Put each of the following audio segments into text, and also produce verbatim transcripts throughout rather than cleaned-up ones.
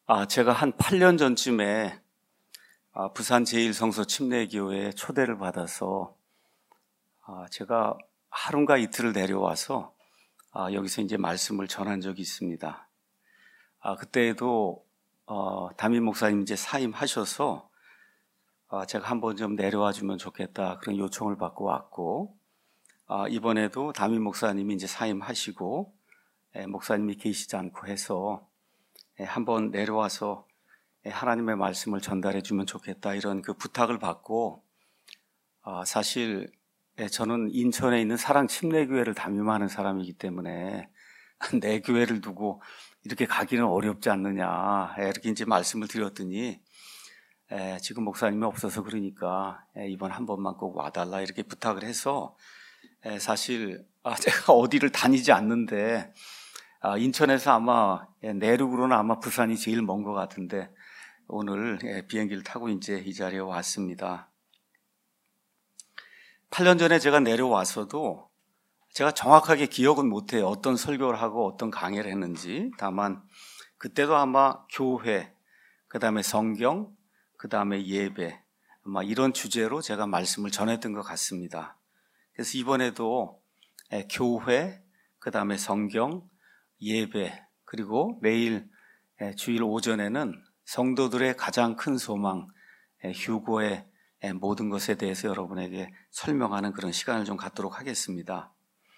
아, 제가 한 팔 년 전쯤에 아, 부산 제일성서 침례교회에 초대를 받아서 아, 제가 하루인가 이틀을 내려와서 아, 여기서 이제 말씀을 전한 적이 있습니다. 아, 그때에도 어, 담임 목사님 이제 사임하셔서 아, 제가 한번 좀 내려와 주면 좋겠다 그런 요청을 받고 왔고, 아, 이번에도 담임 목사님이 이제 사임하시고 에, 목사님이 계시지 않고 해서 에, 한번 내려와서 하나님의 말씀을 전달해 주면 좋겠다 이런 그 부탁을 받고, 아, 사실 저는 인천에 있는 사랑 침례교회를 담임하는 사람이기 때문에 내 교회를 두고 이렇게 가기는 어렵지 않느냐 이렇게 이제 말씀을 드렸더니 에, 지금 목사님이 없어서 그러니까 에, 이번 한 번만 꼭 와달라 이렇게 부탁을 해서 에, 사실 아, 제가 어디를 다니지 않는데 아, 인천에서 아마 에, 내륙으로는 아마 부산이 제일 먼 것 같은데 오늘 비행기를 타고 이제 이 자리에 왔습니다. 팔 년 전에 제가 내려와서도 제가 정확하게 기억은 못해요. 어떤 설교를 하고 어떤 강의를 했는지. 다만 그때도 아마 교회, 그 다음에 성경, 그 다음에 예배, 아마 이런 주제로 제가 말씀을 전했던 것 같습니다. 그래서 이번에도 교회, 그 다음에 성경, 예배, 그리고 내일 주일 오전에는 성도들의 가장 큰 소망, 휴고의 모든 것에 대해서 여러분에게 설명하는 그런 시간을 좀 갖도록 하겠습니다.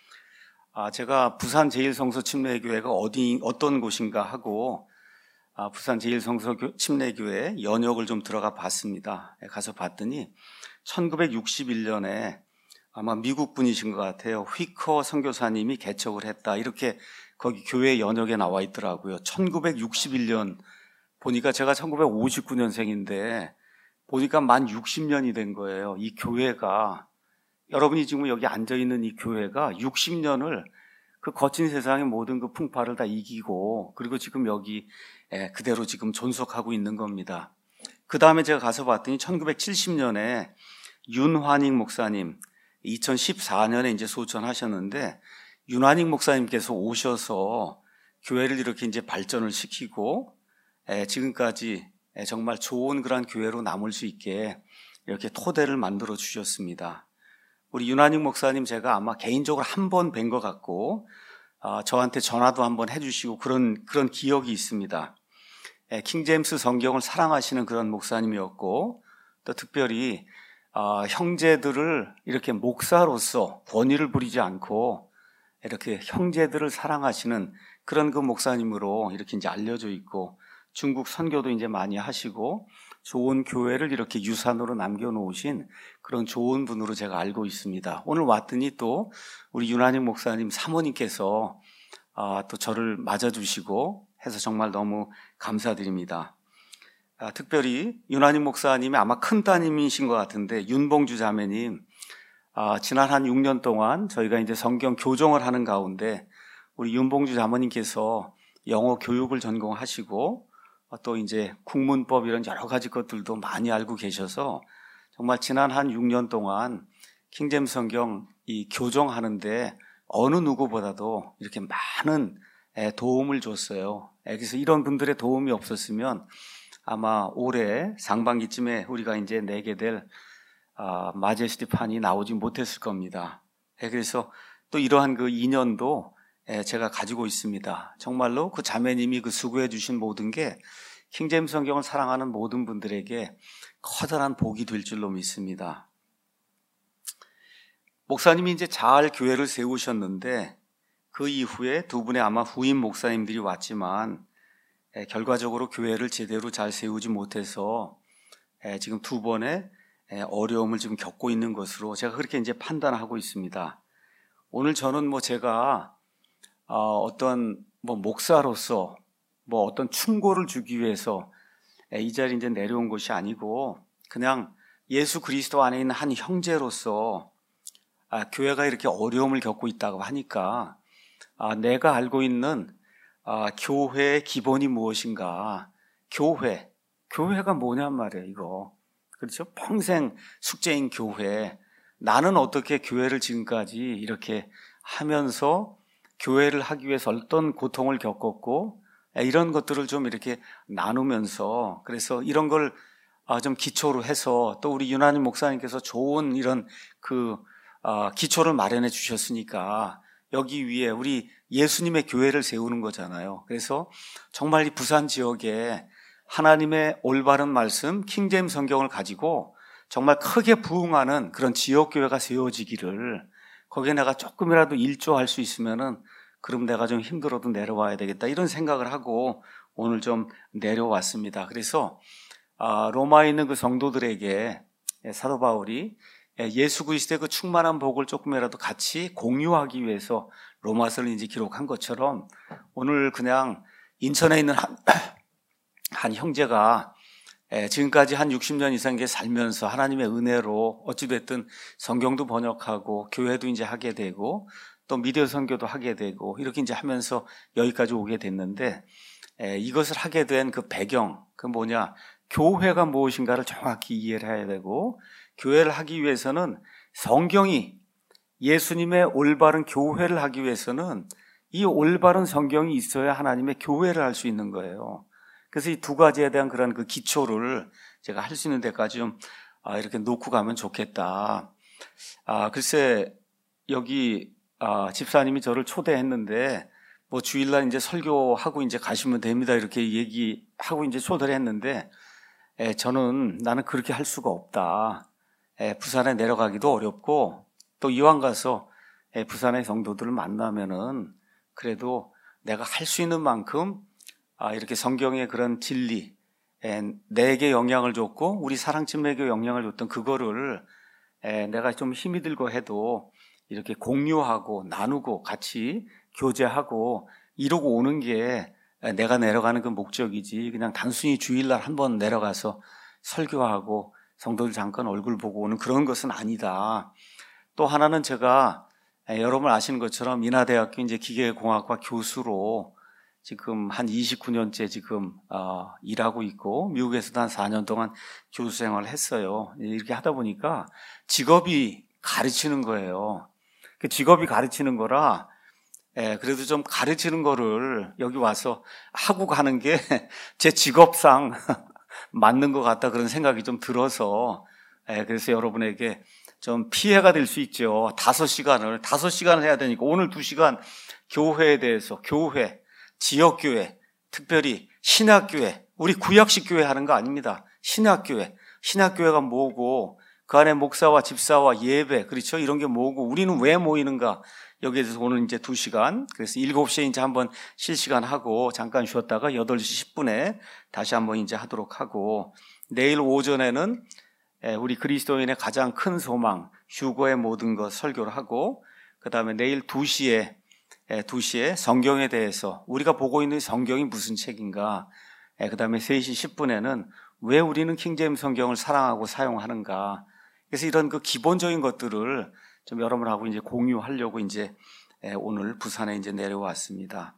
아, 제가 부산 제일성서 침례교회가 어디, 어떤 곳인가 하고, 아, 부산 제일성서 침례교회 연역을 좀 들어가 봤습니다. 가서 봤더니, 천구백육십일 년에 아마 미국 분이신 것 같아요. 휘커 선교사님이 개척을 했다. 이렇게 거기 교회 연역에 나와 있더라고요. 천구백육십일 년 보니까 제가 천구백오십구 년생인데 보니까 만 육십 년이 된 거예요. 이 교회가, 여러분이 지금 여기 앉아있는 이 교회가 육십 년을 그 거친 세상의 모든 그 풍파를 다 이기고 그리고 지금 여기 그대로 지금 존속하고 있는 겁니다. 그 다음에 제가 가서 봤더니 천구백칠십 년에 윤환익 목사님, 이천십사 년에 이제 소천하셨는데 윤환익 목사님께서 오셔서 교회를 이렇게 이제 발전을 시키고 지금까지 정말 좋은 그런 교회로 남을 수 있게 이렇게 토대를 만들어 주셨습니다. 우리 윤한익 목사님 제가 아마 개인적으로 한 번 뵌 것 같고 어, 저한테 전화도 한번 해주시고 그런 그런 기억이 있습니다. 킹제임스 성경을 사랑하시는 그런 목사님이었고 또 특별히 어, 형제들을 이렇게 목사로서 권위를 부리지 않고 이렇게 형제들을 사랑하시는 그런 그 목사님으로 이렇게 이제 알려져 있고 중국 선교도 이제 많이 하시고 좋은 교회를 이렇게 유산으로 남겨놓으신 그런 좋은 분으로 제가 알고 있습니다. 오늘 왔더니 또 우리 윤한익 목사님 사모님께서 아, 또 저를 맞아주시고 해서 정말 너무 감사드립니다. 아, 특별히 윤한익 목사님이 아마 큰 따님이신 것 같은데 윤봉주 자매님, 아, 지난 한 육 년 동안 저희가 이제 성경 교정을 하는 가운데 우리 윤봉주 자매님께서 영어 교육을 전공하시고 또 이제 국문법 이런 여러 가지 것들도 많이 알고 계셔서 정말 지난 한 육 년 동안 킹제임스 성경 이 교정하는데 어느 누구보다도 이렇게 많은 도움을 줬어요. 그래서 이런 분들의 도움이 없었으면 아마 올해 상반기쯤에 우리가 이제 내게 될 마제스티판이 나오지 못했을 겁니다. 그래서 또 이러한 그 인연도 제가 가지고 있습니다. 정말로 그 자매님이 그 수고해 주신 모든 게 킹제임스 성경을 사랑하는 모든 분들에게 커다란 복이 될 줄로 믿습니다. 목사님이 이제 잘 교회를 세우셨는데 그 이후에 두 분의 아마 후임 목사님들이 왔지만 결과적으로 교회를 제대로 잘 세우지 못해서 지금 두 번의 어려움을 지금 겪고 있는 것으로 제가 그렇게 이제 판단하고 있습니다. 오늘 저는 뭐 제가 어떤 뭐 목사로서 뭐 어떤 충고를 주기 위해서 이 자리에 이제 내려온 것이 아니고 그냥 예수 그리스도 안에 있는 한 형제로서 아, 교회가 이렇게 어려움을 겪고 있다고 하니까 아, 내가 알고 있는 아, 교회의 기본이 무엇인가? 교회, 교회가 뭐냔 말이에요, 이거. 그렇죠? 평생 숙제인 교회. 나는 어떻게 교회를 지금까지 이렇게 하면서 교회를 하기 위해서 어떤 고통을 겪었고 이런 것들을 좀 이렇게 나누면서, 그래서 이런 걸 좀 기초로 해서 또 우리 유나님 목사님께서 좋은 이런 그 기초를 마련해 주셨으니까 여기 위에 우리 예수님의 교회를 세우는 거잖아요. 그래서 정말 이 부산 지역에 하나님의 올바른 말씀, 킹제임스 성경을 가지고 정말 크게 부흥하는 그런 지역교회가 세워지기를, 거기에 내가 조금이라도 일조할 수 있으면은 그럼 내가 좀 힘들어도 내려와야 되겠다, 이런 생각을 하고 오늘 좀 내려왔습니다. 그래서 로마에 있는 그 성도들에게 사도 바울이 예수 그리스도의 그 충만한 복을 조금이라도 같이 공유하기 위해서 로마서를 이제 기록한 것처럼, 오늘 그냥 인천에 있는 한, 한 형제가 지금까지 한 육십 년 이상 살면서 하나님의 은혜로 어찌됐든 성경도 번역하고 교회도 이제 하게 되고 또 미디어 선교도 하게 되고 이렇게 이제 하면서 여기까지 오게 됐는데, 이것을 하게 된 그 배경, 그 뭐냐, 교회가 무엇인가를 정확히 이해를 해야 되고, 교회를 하기 위해서는 성경이, 예수님의 올바른 교회를 하기 위해서는 이 올바른 성경이 있어야 하나님의 교회를 할 수 있는 거예요. 그래서 이 두 가지에 대한 그런 그 기초를 제가 할 수 있는 데까지 좀 이렇게 놓고 가면 좋겠다. 아, 글쎄, 여기 아, 집사님이 저를 초대했는데, 뭐 주일날 이제 설교하고 이제 가시면 됩니다, 이렇게 얘기하고 이제 초대를 했는데, 에, 저는 나는 그렇게 할 수가 없다. 에, 부산에 내려가기도 어렵고, 또 이왕 가서 에, 부산의 성도들을 만나면은 그래도 내가 할 수 있는 만큼 아, 이렇게 성경의 그런 진리, 에, 내게 영향을 줬고 우리 사랑팀에게 영향을 줬던 그거를 에, 내가 좀 힘이 들고 해도 이렇게 공유하고 나누고 같이 교제하고 이러고 오는 게 내가 내려가는 그 목적이지, 그냥 단순히 주일날 한번 내려가서 설교하고 성도들 잠깐 얼굴 보고 오는 그런 것은 아니다. 또 하나는 제가 여러분 아시는 것처럼 인하대학교 이제 기계공학과 교수로 지금 한 이십구 년째 지금 어, 일하고 있고, 미국에서도 한 사 년 동안 교수 생활을 했어요. 이렇게 하다 보니까 직업이 가르치는 거예요. 그 직업이 가르치는 거라, 예, 그래도 좀 가르치는 거를 여기 와서 하고 가는 게 제 직업상 맞는 것 같다, 그런 생각이 좀 들어서, 예, 그래서 여러분에게 좀 피해가 될 수 있죠. 다섯 시간을, 다섯 시간을 해야 되니까 오늘 두 시간 교회에 대해서, 교회, 지역교회, 특별히 신학교회, 우리 구약식 교회 하는 거 아닙니다. 신학교회, 신학교회가 뭐고 그 안에 목사와 집사와 예배, 그렇죠? 이런 게 뭐고 우리는 왜 모이는가? 여기에 대해서 오늘 이제 두 시간, 그래서 일곱 시에 이제 한번 실시간 하고 잠깐 쉬었다가 여덟 시 십 분에 다시 한번 이제 하도록 하고, 내일 오전에는 우리 그리스도인의 가장 큰 소망, 휴거의 모든 것 설교를 하고, 그 다음에 내일 두 시에, 두 시에 성경에 대해서 우리가 보고 있는 성경이 무슨 책인가, 그 다음에 세 시 십 분에는 왜 우리는 킹제임스 성경을 사랑하고 사용하는가. 그래서 이런 그 기본적인 것들을 좀 여러분하고 이제 공유하려고 이제 오늘 부산에 이제 내려왔습니다.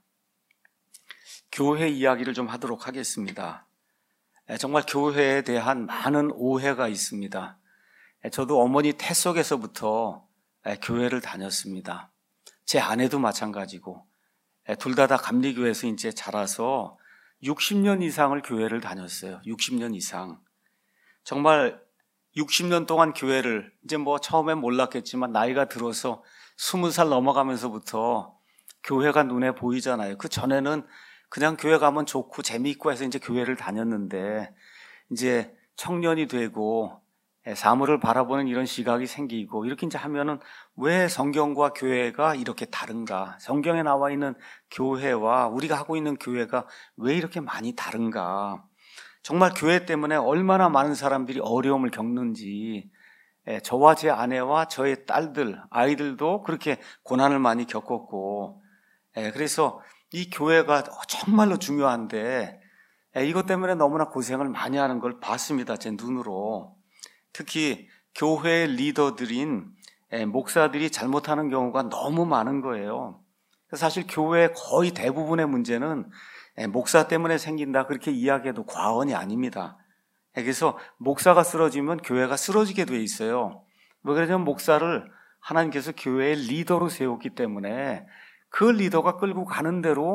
교회 이야기를 좀 하도록 하겠습니다. 정말 교회에 대한 많은 오해가 있습니다. 저도 어머니 태 속에서부터 교회를 다녔습니다. 제 아내도 마찬가지고 둘 다 다 감리교회에서 이제 자라서 육십 년 이상을 교회를 다녔어요. 육십 년 이상. 정말 육십 년 동안 교회를, 이제 뭐 처음엔 몰랐겠지만 나이가 들어서 스무 살 넘어가면서부터 교회가 눈에 보이잖아요. 그 전에는 그냥 교회 가면 좋고 재미있고 해서 이제 교회를 다녔는데, 이제 청년이 되고 사물을 바라보는 이런 시각이 생기고 이렇게 이제 하면은 왜 성경과 교회가 이렇게 다른가? 성경에 나와 있는 교회와 우리가 하고 있는 교회가 왜 이렇게 많이 다른가? 정말 교회 때문에 얼마나 많은 사람들이 어려움을 겪는지, 저와 제 아내와 저의 딸들, 아이들도 그렇게 고난을 많이 겪었고, 그래서 이 교회가 정말로 중요한데 이것 때문에 너무나 고생을 많이 하는 걸 봤습니다, 제 눈으로. 특히 교회의 리더들인 목사들이 잘못하는 경우가 너무 많은 거예요. 사실 교회의 거의 대부분의 문제는 목사 때문에 생긴다, 그렇게 이야기해도 과언이 아닙니다. 그래서 목사가 쓰러지면 교회가 쓰러지게 돼 있어요. 왜 그러냐면 목사를 하나님께서 교회의 리더로 세웠기 때문에 그 리더가 끌고 가는 대로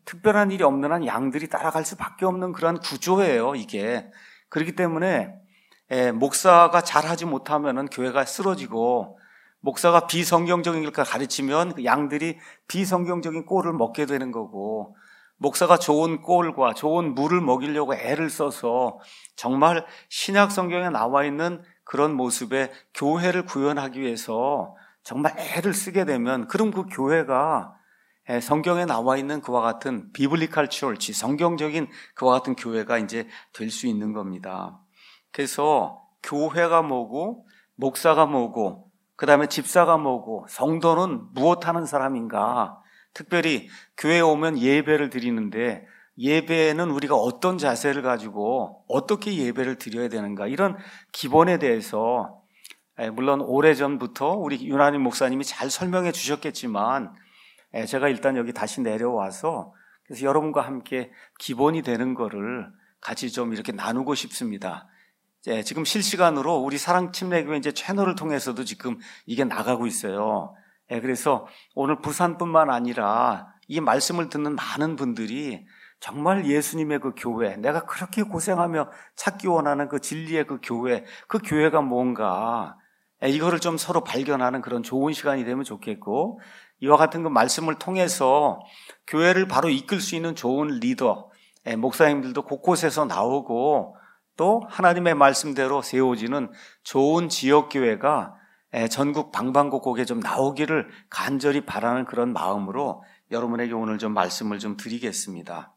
특별한 일이 없는 한 양들이 따라갈 수밖에 없는 그런 구조예요, 이게. 그렇기 때문에 에, 목사가 잘하지 못하면 교회가 쓰러지고, 목사가 비성경적인 걸 가르치면 그 양들이 비성경적인 꼴을 먹게 되는 거고, 목사가 좋은 꼴과 좋은 물을 먹이려고 애를 써서 정말 신약 성경에 나와 있는 그런 모습의 교회를 구현하기 위해서 정말 애를 쓰게 되면, 그럼 그 교회가 성경에 나와 있는 그와 같은 비블리컬 처치, 성경적인 그와 같은 교회가 이제 될 수 있는 겁니다. 그래서 교회가 뭐고, 목사가 뭐고, 그 다음에 집사가 뭐고, 성도는 무엇 하는 사람인가? 특별히 교회에 오면 예배를 드리는데, 예배는 우리가 어떤 자세를 가지고 어떻게 예배를 드려야 되는가, 이런 기본에 대해서 물론 오래전부터 우리 윤한임 목사님이 잘 설명해 주셨겠지만, 제가 일단 여기 다시 내려와서 그래서 여러분과 함께 기본이 되는 거를 같이 좀 이렇게 나누고 싶습니다. 지금 실시간으로 우리 사랑침례교회 이제 채널을 통해서도 지금 이게 나가고 있어요. 그래서 오늘 부산뿐만 아니라 이 말씀을 듣는 많은 분들이 정말 예수님의 그 교회, 내가 그렇게 고생하며 찾기 원하는 그 진리의 그 교회, 그 교회가 뭔가, 이거를 좀 서로 발견하는 그런 좋은 시간이 되면 좋겠고, 이와 같은 그 말씀을 통해서 교회를 바로 이끌 수 있는 좋은 리더, 목사님들도 곳곳에서 나오고, 또 하나님의 말씀대로 세워지는 좋은 지역교회가 전국 방방곡곡에 좀 나오기를 간절히 바라는 그런 마음으로 여러분에게 오늘 좀 말씀을 좀 드리겠습니다.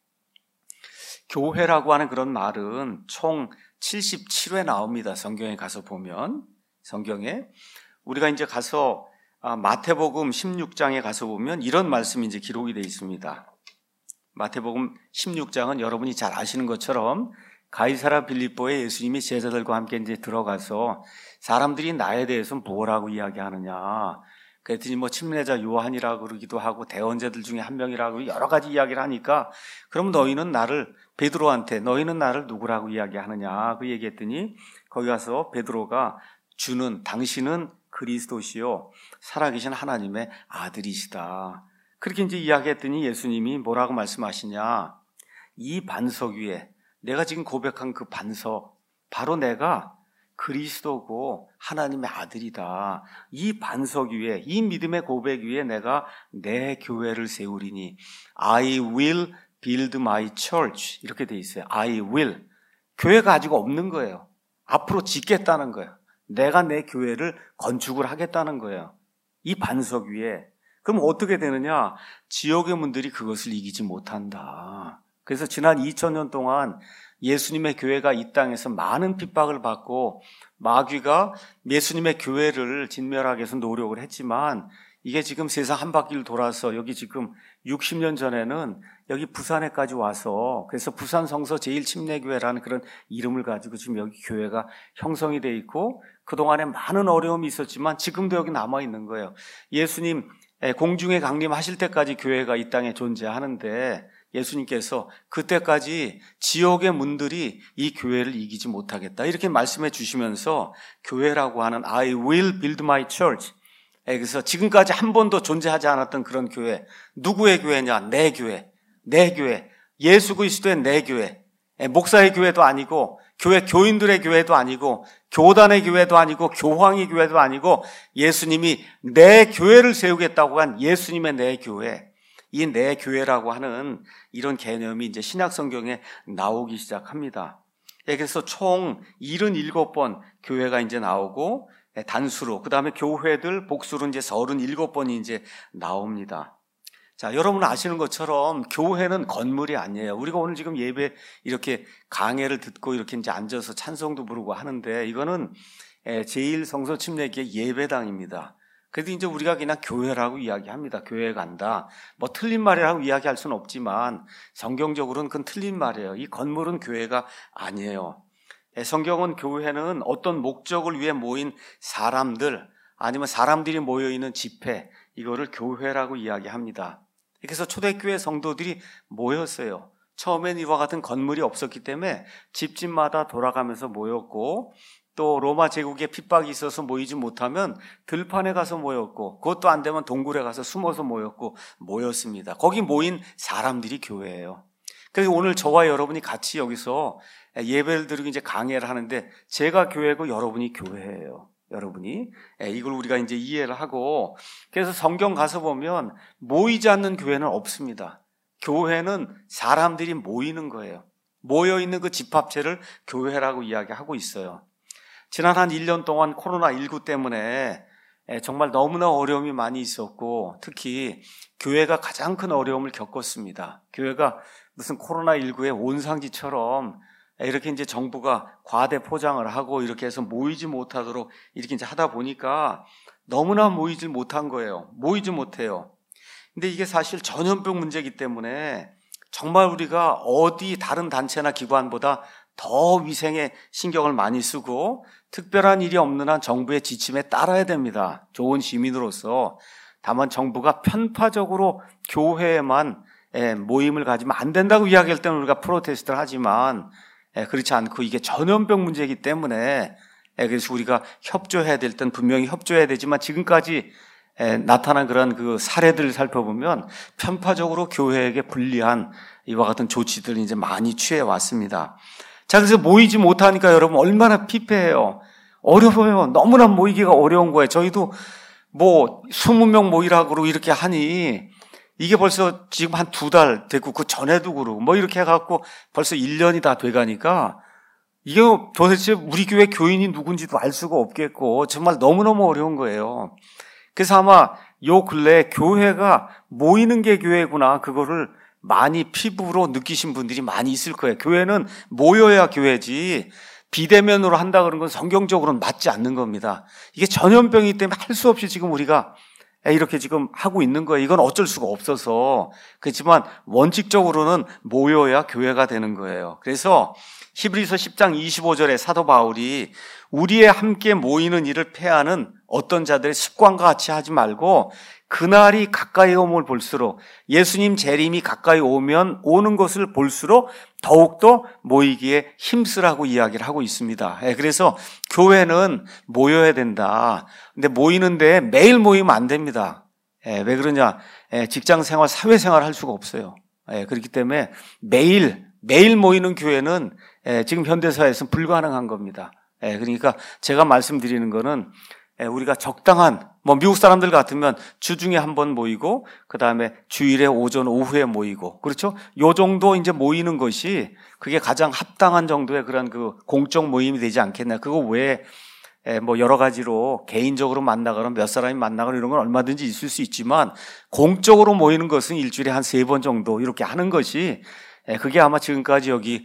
교회라고 하는 그런 말은 총 칠십칠 회 나옵니다. 성경에 가서 보면, 성경에 우리가 이제 가서 마태복음 십육 장에 가서 보면 이런 말씀이 이제 기록이 되어 있습니다. 마태복음 십육 장은 여러분이 잘 아시는 것처럼 가이사랴 빌립보에 예수님이 제자들과 함께 이제 들어가서 사람들이 나에 대해서 뭐라고 이야기하느냐, 그랬더니 뭐 침례자 요한이라고 그러기도 하고 대언자들 중에 한 명이라고 여러 가지 이야기를 하니까, 그럼 너희는 나를, 베드로한테 너희는 나를 누구라고 이야기하느냐 그 얘기했더니, 거기 가서 베드로가 주는, 당신은 그리스도시요 살아계신 하나님의 아들이시다, 그렇게 이제 이야기했더니 예수님이 뭐라고 말씀하시냐, 이 반석 위에, 내가 지금 고백한 그 반석, 바로 내가 그리스도고 하나님의 아들이다. 이 반석 위에, 이 믿음의 고백 위에 내가 내 교회를 세우리니 I will build my church, 이렇게 돼 있어요. I will. 교회가 아직 없는 거예요. 앞으로 짓겠다는 거예요. 내가 내 교회를 건축을 하겠다는 거예요. 이 반석 위에. 그럼 어떻게 되느냐? 지옥의 문들이 그것을 이기지 못한다. 그래서 지난 이천 년 동안 예수님의 교회가 이 땅에서 많은 핍박을 받고 마귀가 예수님의 교회를 진멸하기 위해서 노력을 했지만, 이게 지금 세상 한 바퀴를 돌아서 여기 지금 육십 년 전에는 여기 부산에까지 와서, 그래서 부산 성서 제일침례교회라는 그런 이름을 가지고 지금 여기 교회가 형성이 돼 있고, 그동안에 많은 어려움이 있었지만 지금도 여기 남아 있는 거예요. 예수님 공중에 강림하실 때까지 교회가 이 땅에 존재하는데, 예수님께서 그때까지 지옥의 문들이 이 교회를 이기지 못하겠다, 이렇게 말씀해 주시면서 교회라고 하는 I will build my church, 그래서 지금까지 한 번도 존재하지 않았던 그런 교회, 누구의 교회냐? 내 교회, 내 교회, 예수 그리스도의 내 교회, 목사의 교회도 아니고 교회 교인들의 교회도 아니고 교단의 교회도 아니고 교황의 교회도 아니고 예수님이 내 교회를 세우겠다고 한 예수님의 내 교회, 이 내 교회라고 하는 이런 개념이 이제 신약 성경에 나오기 시작합니다. 그래서 총 칠십칠 번 교회가 이제 나오고, 단수로, 그 다음에 교회들 복수로 이제 삼십칠 번이 이제 나옵니다. 자, 여러분 아시는 것처럼 교회는 건물이 아니에요. 우리가 오늘 지금 예배 이렇게 강해를 듣고 이렇게 이제 앉아서 찬송도 부르고 하는데, 이거는 제일 성서 침례교회 예배당입니다. 그래도 이제 우리가 그냥 교회라고 이야기합니다. 교회 간다. 뭐 틀린 말이라고 이야기할 수는 없지만 성경적으로는 그건 틀린 말이에요. 이 건물은 교회가 아니에요. 성경은 교회는 어떤 목적을 위해 모인 사람들, 아니면 사람들이 모여있는 집회, 이거를 교회라고 이야기합니다. 그래서 초대교회 성도들이 모였어요. 처음엔 이와 같은 건물이 없었기 때문에 집집마다 돌아가면서 모였고, 또 로마 제국의 핍박이 있어서 모이지 못하면 들판에 가서 모였고, 그것도 안 되면 동굴에 가서 숨어서 모였고 모였습니다. 거기 모인 사람들이 교회예요. 그래서 오늘 저와 여러분이 같이 여기서 예배를 드리고 이제 강해를 하는데, 제가 교회고 여러분이 교회예요. 여러분이 이걸 우리가 이제 이해를 하고, 그래서 성경 가서 보면 모이지 않는 교회는 없습니다. 교회는 사람들이 모이는 거예요. 모여있는 그 집합체를 교회라고 이야기하고 있어요. 지난 한 일 년 동안 코로나십구 때문에 정말 너무나 어려움이 많이 있었고, 특히 교회가 가장 큰 어려움을 겪었습니다. 교회가 무슨 코로나십구의 온상지처럼 이렇게 이제 정부가 과대 포장을 하고 이렇게 해서 모이지 못하도록 이렇게 이제 하다 보니까 너무나 모이지 못한 거예요. 모이지 못해요. 근데 이게 사실 전염병 문제이기 때문에 정말 우리가 어디 다른 단체나 기관보다 더 위생에 신경을 많이 쓰고, 특별한 일이 없는 한 정부의 지침에 따라야 됩니다. 좋은 시민으로서. 다만 정부가 편파적으로 교회에만 모임을 가지면 안 된다고 이야기할 때는 우리가 프로테스트를 하지만, 그렇지 않고 이게 전염병 문제이기 때문에, 그래서 우리가 협조해야 될 땐 분명히 협조해야 되지만, 지금까지 나타난 그런 그 사례들을 살펴보면 편파적으로 교회에게 불리한 이와 같은 조치들을 이제 많이 취해 왔습니다. 자, 그래서 모이지 못하니까 여러분 얼마나 피폐해요. 어려워요. 너무나 모이기가 어려운 거예요. 저희도 뭐 이십 명 모이라고 그러고 이렇게 하니 이게 벌써 지금 한 두 달 됐고, 그 전에도 그러고 뭐 이렇게 해갖고 벌써 일 년이 다 돼가니까 이게 도대체 우리 교회 교인이 누군지도 알 수가 없겠고 정말 너무너무 어려운 거예요. 그래서 아마 요 근래에 교회가 모이는 게 교회구나, 그거를 많이 피부로 느끼신 분들이 많이 있을 거예요. 교회는 모여야 교회지 비대면으로 한다 그런 건 성경적으로는 맞지 않는 겁니다. 이게 전염병이기 때문에 할 수 없이 지금 우리가 이렇게 지금 하고 있는 거예요. 이건 어쩔 수가 없어서. 그렇지만 원칙적으로는 모여야 교회가 되는 거예요. 그래서 히브리서 십 장 이십오 절에 사도 바울이 우리의 함께 모이는 일을 폐하는 어떤 자들의 습관과 같이 하지 말고 그날이 가까이 오면 볼수록, 예수님 재림이 가까이 오면 오는 것을 볼수록 더욱더 모이기에 힘쓰라고 이야기를 하고 있습니다. 그래서 교회는 모여야 된다. 근데 모이는데 매일 모이면 안 됩니다. 왜 그러냐? 직장생활, 사회생활 할 수가 없어요. 그렇기 때문에 매일 매일 모이는 교회는 지금 현대사회에서는 불가능한 겁니다. 그러니까 제가 말씀드리는 거는 우리가 적당한, 뭐 미국 사람들 같으면 주중에 한 번 모이고 그 다음에 주일에 오전 오후에 모이고, 그렇죠? 요 정도 이제 모이는 것이 그게 가장 합당한 정도의 그런 그 공적 모임이 되지 않겠나. 그거 외에 뭐 여러 가지로 개인적으로 만나거나 몇 사람이 만나거나 이런 건 얼마든지 있을 수 있지만, 공적으로 모이는 것은 일주일에 한 세 번 정도 이렇게 하는 것이, 그게 아마 지금까지 여기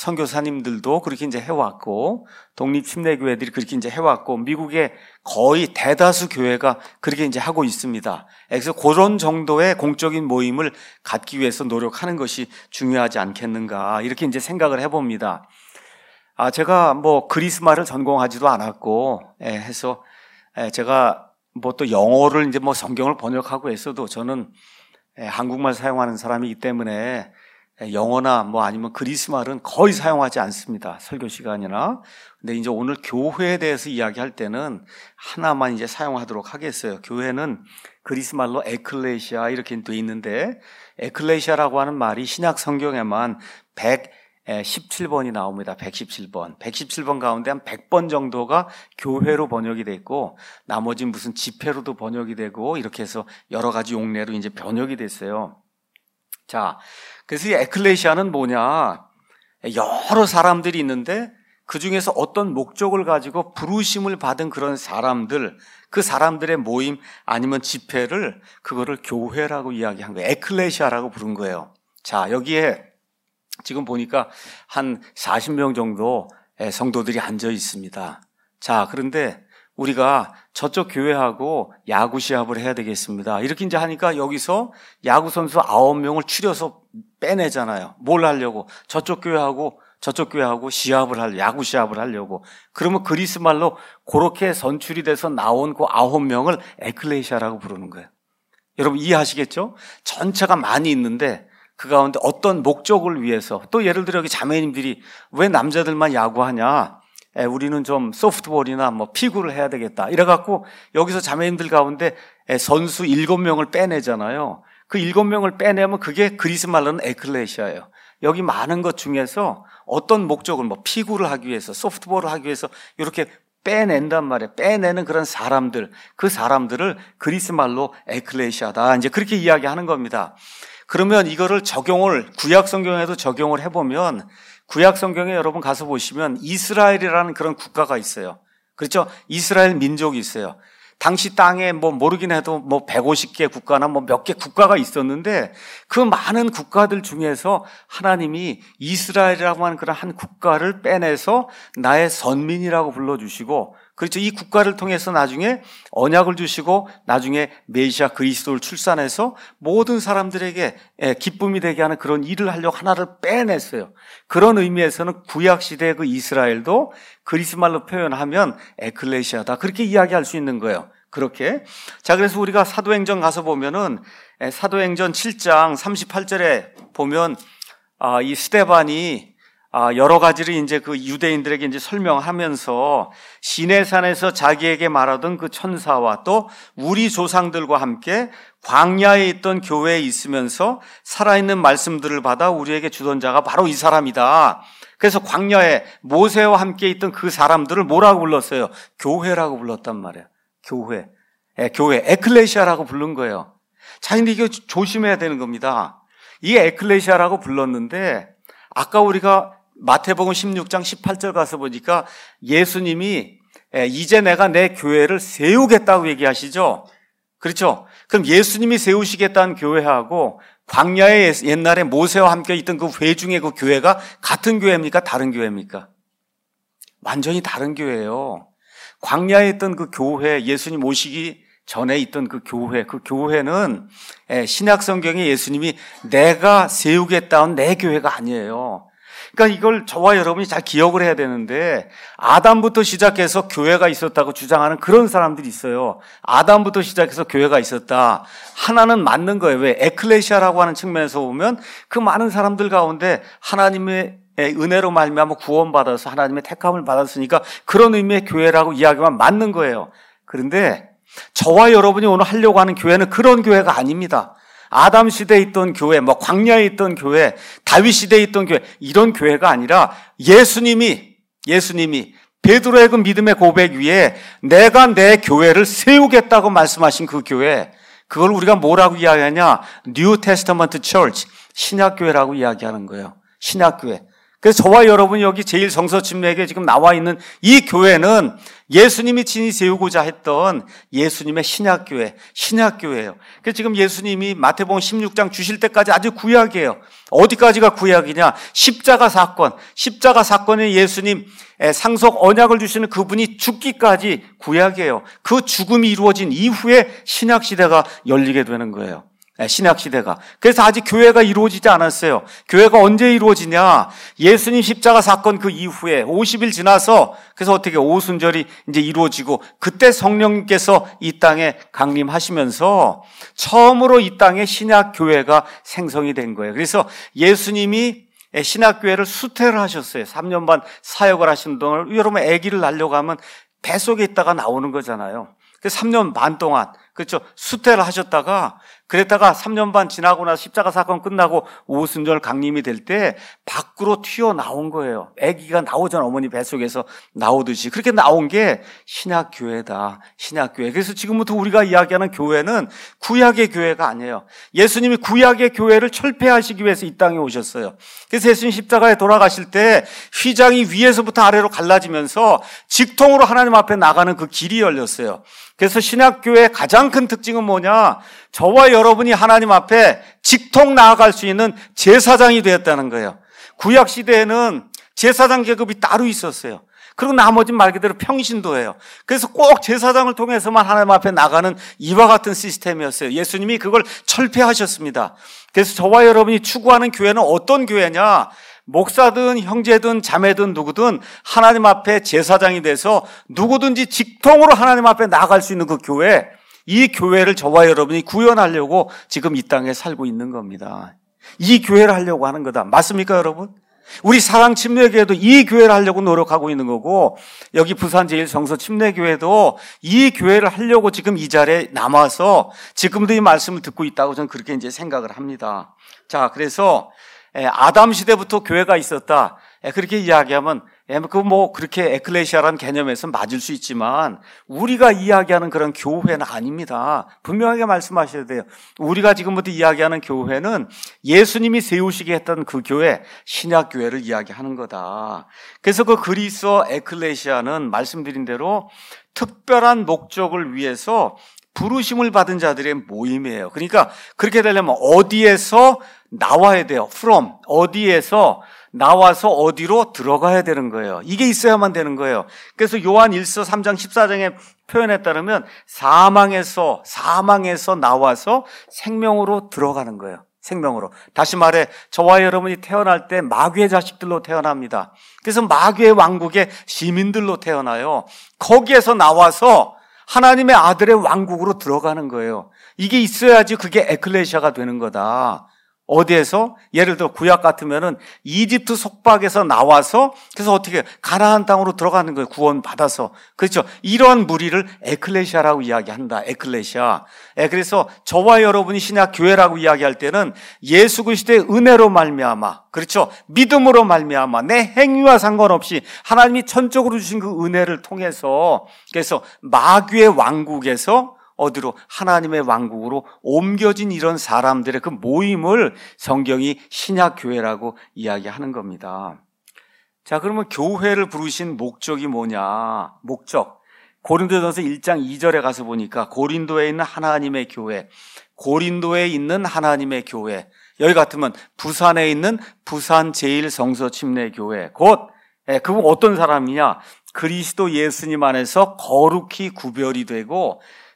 선교사님들도 그렇게 이제 해왔고, 독립침례교회들이 그렇게 이제 해왔고, 미국의 거의 대다수 교회가 그렇게 이제 하고 있습니다. 그래서 그런 정도의 공적인 모임을 갖기 위해서 노력하는 것이 중요하지 않겠는가, 이렇게 이제 생각을 해봅니다. 아, 제가 뭐 그리스말을 전공하지도 않았고, 예, 해서, 예, 제가 뭐 또 영어를 이제 뭐 성경을 번역하고 했어도 저는 예, 한국말 사용하는 사람이기 때문에 영어나 뭐 아니면 그리스말은 거의 사용하지 않습니다. 설교 시간이나. 근데 이제 오늘 교회에 대해서 이야기할 때는 하나만 이제 사용하도록 하겠어요. 교회는 그리스말로 에클레시아 이렇게 돼 있는데, 에클레시아라고 하는 말이 신약 성경에만 백십칠 번이 나옵니다. 백십칠 번. 백십칠 번 가운데 한 백 번 정도가 교회로 번역이 됐고, 나머지 무슨 집회로도 번역이 되고, 이렇게 해서 여러 가지 용례로 이제 번역이 됐어요. 자, 그래서 이 에클레시아는 뭐냐? 여러 사람들이 있는데 그 중에서 어떤 목적을 가지고 부르심을 받은 그런 사람들, 그 사람들의 모임 아니면 집회를, 그거를 교회라고 이야기한 거예요. 에클레시아라고 부른 거예요. 자, 여기에 지금 보니까 한 사십 명 정도 성도들이 앉아 있습니다. 자, 그런데 우리가 저쪽 교회하고 야구 시합을 해야 되겠습니다. 이렇게 이제 하니까 여기서 야구 선수 아홉 명을 추려서 빼내잖아요. 뭘 하려고? 저쪽 교회하고 저쪽 교회하고 시합을 할, 야구 시합을 하려고. 그러면 그리스말로 그렇게 선출이 돼서 나온 그 아홉 명을 에클레시아라고 부르는 거예요. 여러분 이해하시겠죠? 전체가 많이 있는데 그 가운데 어떤 목적을 위해서, 또 예를 들어 여기 자매님들이 왜 남자들만 야구하냐? 에, 우리는 좀 소프트볼이나 뭐 피구를 해야 되겠다. 이래갖고 여기서 자매님들 가운데 에, 선수 일곱 명을 빼내잖아요. 그 일곱 명을 빼내면 그게 그리스 말로는 에클레시아예요. 여기 많은 것 중에서 어떤 목적을 뭐 피구를 하기 위해서 소프트볼을 하기 위해서 이렇게 빼낸단 말이에요. 빼내는 그런 사람들, 그 사람들을 그리스 말로 에클레시아다. 이제 그렇게 이야기하는 겁니다. 그러면 이거를 적용을 구약 성경에도 적용을 해보면 구약 성경에 여러분 가서 보시면 이스라엘이라는 그런 국가가 있어요. 그렇죠? 이스라엘 민족이 있어요. 당시 땅에 뭐 모르긴 해도 뭐 백오십 개 국가나 뭐 몇 개 국가가 있었는데 그 많은 국가들 중에서 하나님이 이스라엘이라고 하는 그런 한 국가를 빼내서 나의 선민이라고 불러주시고, 그렇죠. 이 국가를 통해서 나중에 언약을 주시고 나중에 메시아 그리스도를 출산해서 모든 사람들에게 기쁨이 되게 하는 그런 일을 하려고 하나를 빼냈어요. 그런 의미에서는 구약시대의 그 이스라엘도 그리스 말로 표현하면 에클레시아다. 그렇게 이야기할 수 있는 거예요. 그렇게. 자, 그래서 우리가 사도행전 가서 보면은 사도행전 칠 장 삼십팔 절에 보면 이 스데반이 여러 가지를 이제 그 유대인들에게 이제 설명하면서 시내산에서 자기에게 말하던 그 천사와 또 우리 조상들과 함께 광야에 있던 교회에 있으면서 살아있는 말씀들을 받아 우리에게 주던 자가 바로 이 사람이다. 그래서 광야에 모세와 함께 있던 그 사람들을 뭐라고 불렀어요? 교회라고 불렀단 말이에요. 교회. 예, 교회. 에클레시아라고 부른 거예요. 자, 근데 이거 조심해야 되는 겁니다. 이 에클레시아라고 불렀는데 아까 우리가 마태복음 십육 장 십팔 절 가서 보니까 예수님이 이제 내가 내 교회를 세우겠다고 얘기하시죠. 그렇죠? 그럼 예수님이 세우시겠다는 교회하고 광야에 옛날에 모세와 함께 있던 그 회중의 그 교회가 같은 교회입니까? 다른 교회입니까? 완전히 다른 교회예요. 광야에 있던 그 교회, 예수님 오시기 전에 있던 그 교회, 그 교회는 신약 성경에 예수님이 내가 세우겠다는 내 교회가 아니에요. 그러니까 이걸 저와 여러분이 잘 기억을 해야 되는데, 아담부터 시작해서 교회가 있었다고 주장하는 그런 사람들이 있어요. 아담부터 시작해서 교회가 있었다. 하나는 맞는 거예요. 왜? 에클레시아라고 하는 측면에서 보면 그 많은 사람들 가운데 하나님의 은혜로 말미암아 구원받아서 하나님의 택함을 받았으니까 그런 의미의 교회라고 이야기하면 맞는 거예요. 그런데 저와 여러분이 오늘 하려고 하는 교회는 그런 교회가 아닙니다. 아담 시대에 있던 교회, 뭐 광야에 있던 교회, 다윗 시대에 있던 교회, 이런 교회가 아니라 예수님이 예수님이 베드로의 그 믿음의 고백 위에 내가 내 교회를 세우겠다고 말씀하신 그 교회, 그걸 우리가 뭐라고 이야기하냐? New Testament Church, 신약교회라고 이야기하는 거예요. 신약교회. 그래서 저와 여러분이 여기 제일 성서침례에 지금 나와 있는 이 교회는 예수님이 친히 세우고자 했던 예수님의 신약교회, 신약교회예요. 그래서 지금 예수님이 마태복음 십육 장 주실 때까지 아주 구약이에요. 어디까지가 구약이냐? 십자가 사건, 십자가 사건에 예수님 상속 언약을 주시는 그분이 죽기까지 구약이에요. 그 죽음이 이루어진 이후에 신약시대가 열리게 되는 거예요. 신약시대가. 그래서 아직 교회가 이루어지지 않았어요. 교회가 언제 이루어지냐? 예수님 십자가 사건 그 이후에 오십 일 지나서, 그래서 어떻게 오순절이 이제 이루어지고 그때 성령님께서 이 땅에 강림하시면서 처음으로 이 땅에 신약교회가 생성이 된 거예요. 그래서 예수님이 신약교회를 수태를 하셨어요. 삼 년 반 사역을 하신 동안 여러분 아기를 낳으려고 하면 뱃속에 있다가 나오는 거잖아요. 그래서 삼 년 반 동안, 그렇죠, 수태를 하셨다가 그랬다가 삼 년 반 지나고 나서 십자가 사건 끝나고 오순절 강림이 될 때 밖으로 튀어나온 거예요. 아기가 나오잖아. 어머니 뱃속에서 나오듯이. 그렇게 나온 게 신약교회다. 신약교회. 그래서 지금부터 우리가 이야기하는 교회는 구약의 교회가 아니에요. 예수님이 구약의 교회를 철폐하시기 위해서 이 땅에 오셨어요. 그래서 예수님 십자가에 돌아가실 때 휘장이 위에서부터 아래로 갈라지면서 직통으로 하나님 앞에 나가는 그 길이 열렸어요. 그래서 신약교회의 가장 큰 특징은 뭐냐? 저와 여러분이 하나님 앞에 직통 나아갈 수 있는 제사장이 되었다는 거예요. 구약 시대에는 제사장 계급이 따로 있었어요. 그리고 나머지는 말 그대로 평신도예요. 그래서 꼭 제사장을 통해서만 하나님 앞에 나가는 이와 같은 시스템이었어요. 예수님이 그걸 철폐하셨습니다. 그래서 저와 여러분이 추구하는 교회는 어떤 교회냐? 목사든 형제든 자매든 누구든 하나님 앞에 제사장이 돼서 누구든지 직통으로 하나님 앞에 나아갈 수 있는 그 교회, 이 교회를 저와 여러분이 구현하려고 지금 이 땅에 살고 있는 겁니다. 이 교회를 하려고 하는 거다. 맞습니까, 여러분? 우리 사랑 침례교회도 이 교회를 하려고 노력하고 있는 거고, 여기 부산 제일 성서 침례교회도 이 교회를 하려고 지금 이 자리에 남아서 지금도 이 말씀을 듣고 있다고 저는 그렇게 이제 생각을 합니다. 자, 그래서 아담 시대부터 교회가 있었다, 그렇게 이야기하면 그 뭐 그렇게 에클레시아라는 개념에서 맞을 수 있지만 우리가 이야기하는 그런 교회는 아닙니다. 분명하게 말씀하셔야 돼요. 우리가 지금부터 이야기하는 교회는 예수님이 세우시게 했던 그 교회, 신약 교회를 이야기하는 거다. 그래서 그 그리스어 에클레시아는 말씀드린 대로 특별한 목적을 위해서 부르심을 받은 자들의 모임이에요. 그러니까 그렇게 되려면 어디에서 나와야 돼요. from, 어디에서 나와서 어디로 들어가야 되는 거예요. 이게 있어야만 되는 거예요. 그래서 요한 일서 삼 장 십사 장의 표현에 따르면 사망에서 사망에서 나와서 생명으로 들어가는 거예요. 생명으로. 다시 말해, 저와 여러분이 태어날 때 마귀의 자식들로 태어납니다. 그래서 마귀의 왕국의 시민들로 태어나요. 거기에서 나와서 하나님의 아들의 왕국으로 들어가는 거예요. 이게 있어야지 그게 에클레시아가 되는 거다. 어디에서? 예를 들어 구약 같으면은 이집트 속박에서 나와서 그래서 어떻게 가나안 땅으로 들어가는 거예요. 구원 받아서. 그렇죠. 이러한 무리를 에클레시아라고 이야기한다. 에클레시아. 예, 그래서 저와 여러분이 신약 교회라고 이야기할 때는 예수 그리스도의 은혜로 말미암아, 그렇죠. 믿음으로 말미암아 내 행위와 상관없이 하나님이 천적으로 주신 그 은혜를 통해서 그래서 마귀의 왕국에서 어디로? 하나님의 왕국으로 옮겨진 이런 사람들의 그 모임을 성경이 신약교회라고 이야기하는 겁니다. 자, 그러면 교회를 부르신 목적이 뭐냐? 목적. 고린도전서 일 장 이 절에 가서 보니까 고린도에 있는 하나님의 교회, 고린도에 있는 하나님의 교회, 여기 같으면 부산에 있는 부산 제일 성서 침례교회, 곧 예, 그건 어떤 사람이냐? 그리스도 예수님 안에서 거룩히 구별이 되고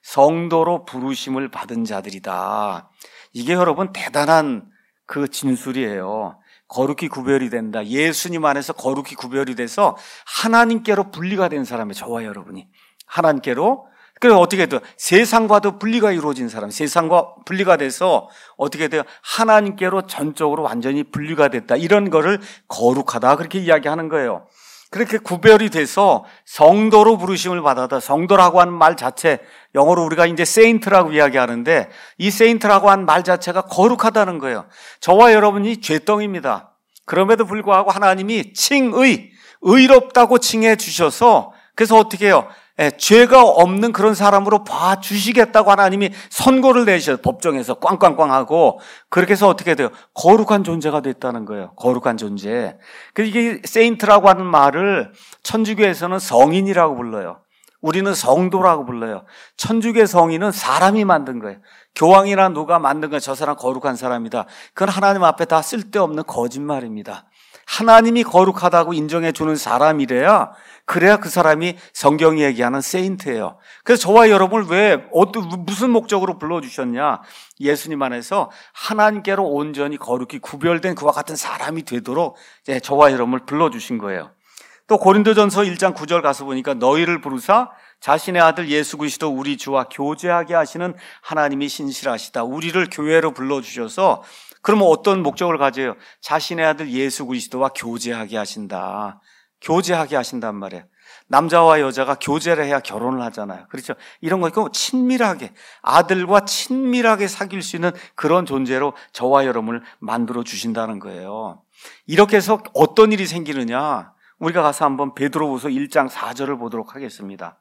성도로 부르심을 받은 자들이다. 이게 여러분 대단한 그 진술이에요. 거룩히 구별이 된다. 예수님 안에서 거룩히 구별이 돼서 하나님께로 분리가 된 사람이 저와 여러분이. 하나님께로. 그래서 어떻게 돼요? 세상과도 분리가 이루어진 사람. 세상과 분리가 돼서 어떻게 돼요? 하나님께로 전적으로 완전히 분리가 됐다. 이런 거를 거룩하다. 그렇게 이야기하는 거예요. 그렇게 구별이 돼서 성도로 부르심을 받았다. 성도라고 하는 말 자체, 영어로 우리가 이제 세인트라고 이야기하는데 이 세인트라고 하는 말 자체가 거룩하다는 거예요. 저와 여러분이 죄덩입니다. 그럼에도 불구하고 하나님이 칭의, 의롭다고 칭해 주셔서 그래서 어떻게 해요? 예, 죄가 없는 그런 사람으로 봐주시겠다고 하나님이 선고를 내셔서 법정에서 꽝꽝꽝하고 그렇게 해서 어떻게 돼요? 거룩한 존재가 됐다는 거예요. 거룩한 존재. 그래서 이게 세인트라고 하는 말을 천주교에서는 성인이라고 불러요. 우리는 성도라고 불러요. 천주교의 성인은 사람이 만든 거예요. 교황이나 누가 만든 거 저 사람 거룩한 사람이다. 그건 하나님 앞에 다 쓸데없는 거짓말입니다. 하나님이 거룩하다고 인정해 주는 사람이래야 그래야 그 사람이 성경이 얘기하는 세인트예요. 그래서 저와 여러분을 왜 어떤 무슨 목적으로 불러주셨냐? 예수님 안에서 하나님께로 온전히 거룩히 구별된 그와 같은 사람이 되도록 저와 여러분을 불러주신 거예요. 또 고린도전서 일 장 구 절 가서 보니까 너희를 부르사 자신의 아들 예수 그리스도 우리 주와 교제하게 하시는 하나님이 신실하시다. 우리를 교회로 불러주셔서 그러면 어떤 목적을 가져요? 자신의 아들 예수 그리스도와 교제하게 하신다. 교제하게 하신단 말이에요. 남자와 여자가 교제를 해야 결혼을 하잖아요. 그렇죠? 이런 거 있고 친밀하게 아들과 친밀하게 사귈 수 있는 그런 존재로 저와 여러분을 만들어 주신다는 거예요. 이렇게 해서 어떤 일이 생기느냐? 우리가 가서 한번 베드로후서 일 장 사 절을 보도록 하겠습니다.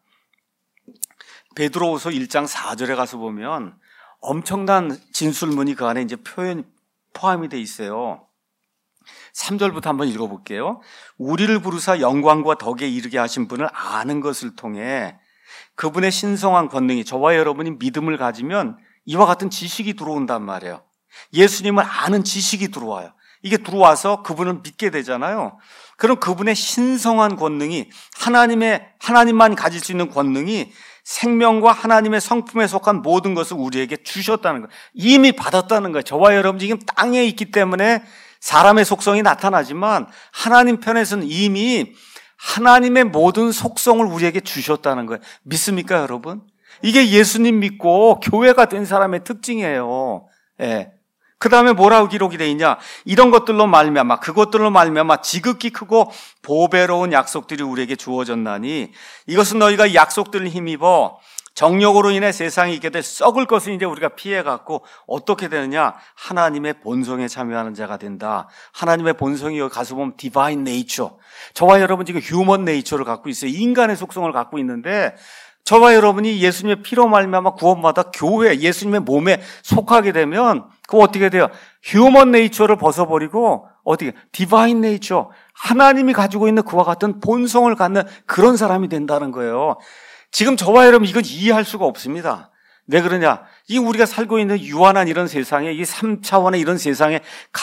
베드로후서 일 장 사 절에 가서 보면 엄청난 진술문이 그 안에 이제 표현 포함이 돼 있어요. 삼 절부터 한번 읽어볼게요. 우리를 부르사 영광과 덕에 이르게 하신 분을 아는 것을 통해 그분의 신성한 권능이 저와 여러분이 믿음을 가지면 이와 같은 지식이 들어온단 말이에요. 예수님을 아는 지식이 들어와요. 이게 들어와서 그분을 믿게 되잖아요. 그럼 그분의 신성한 권능이 하나님의 하나님만 가질 수 있는 권능이 생명과 하나님의 성품에 속한 모든 것을 우리에게 주셨다는 거예요. 이미 받았다는 거예요. 저와 여러분 지금 땅에 있기 때문에 사람의 속성이 나타나지만 하나님 편에서는 이미 하나님의 모든 속성을 우리에게 주셨다는 거예요. 믿습니까, 여러분? 이게 예수님 믿고 교회가 된 사람의 특징이에요. 예. 그 다음에 뭐라고 기록이 되어 있냐? 이런 것들로 말미암아 그것들로 말미암아 지극히 크고 보배로운 약속들이 우리에게 주어졌나니 이것은 너희가 약속들을 힘입어 정욕으로 인해 세상에 있게 될 썩을 것을 이제 우리가 피해갖고 어떻게 되느냐? 하나님의 본성에 참여하는 자가 된다. 하나님의 본성이 여기 가서 보면 디바인 네이처. 저와 여러분 지금 휴먼 네이처를 갖고 있어요. 인간의 속성을 갖고 있는데 저와 여러분이 예수님의 피로 말미암아 구원받아 교회, 예수님의 몸에 속하게 되면 그거 어떻게 돼요? 휴먼 네이처를 벗어버리고 어떻게? 디바인 네이처. 하나님이 가지고 있는 그와 같은 본성을 갖는 그런 사람이 된다는 거예요. 지금 저와 여러분 이건 이해할 수가 없습니다. 왜 그러냐? 이 우리가 살고 있는 유한한 이런 세상에, 이 삼 차원의 이런 세상에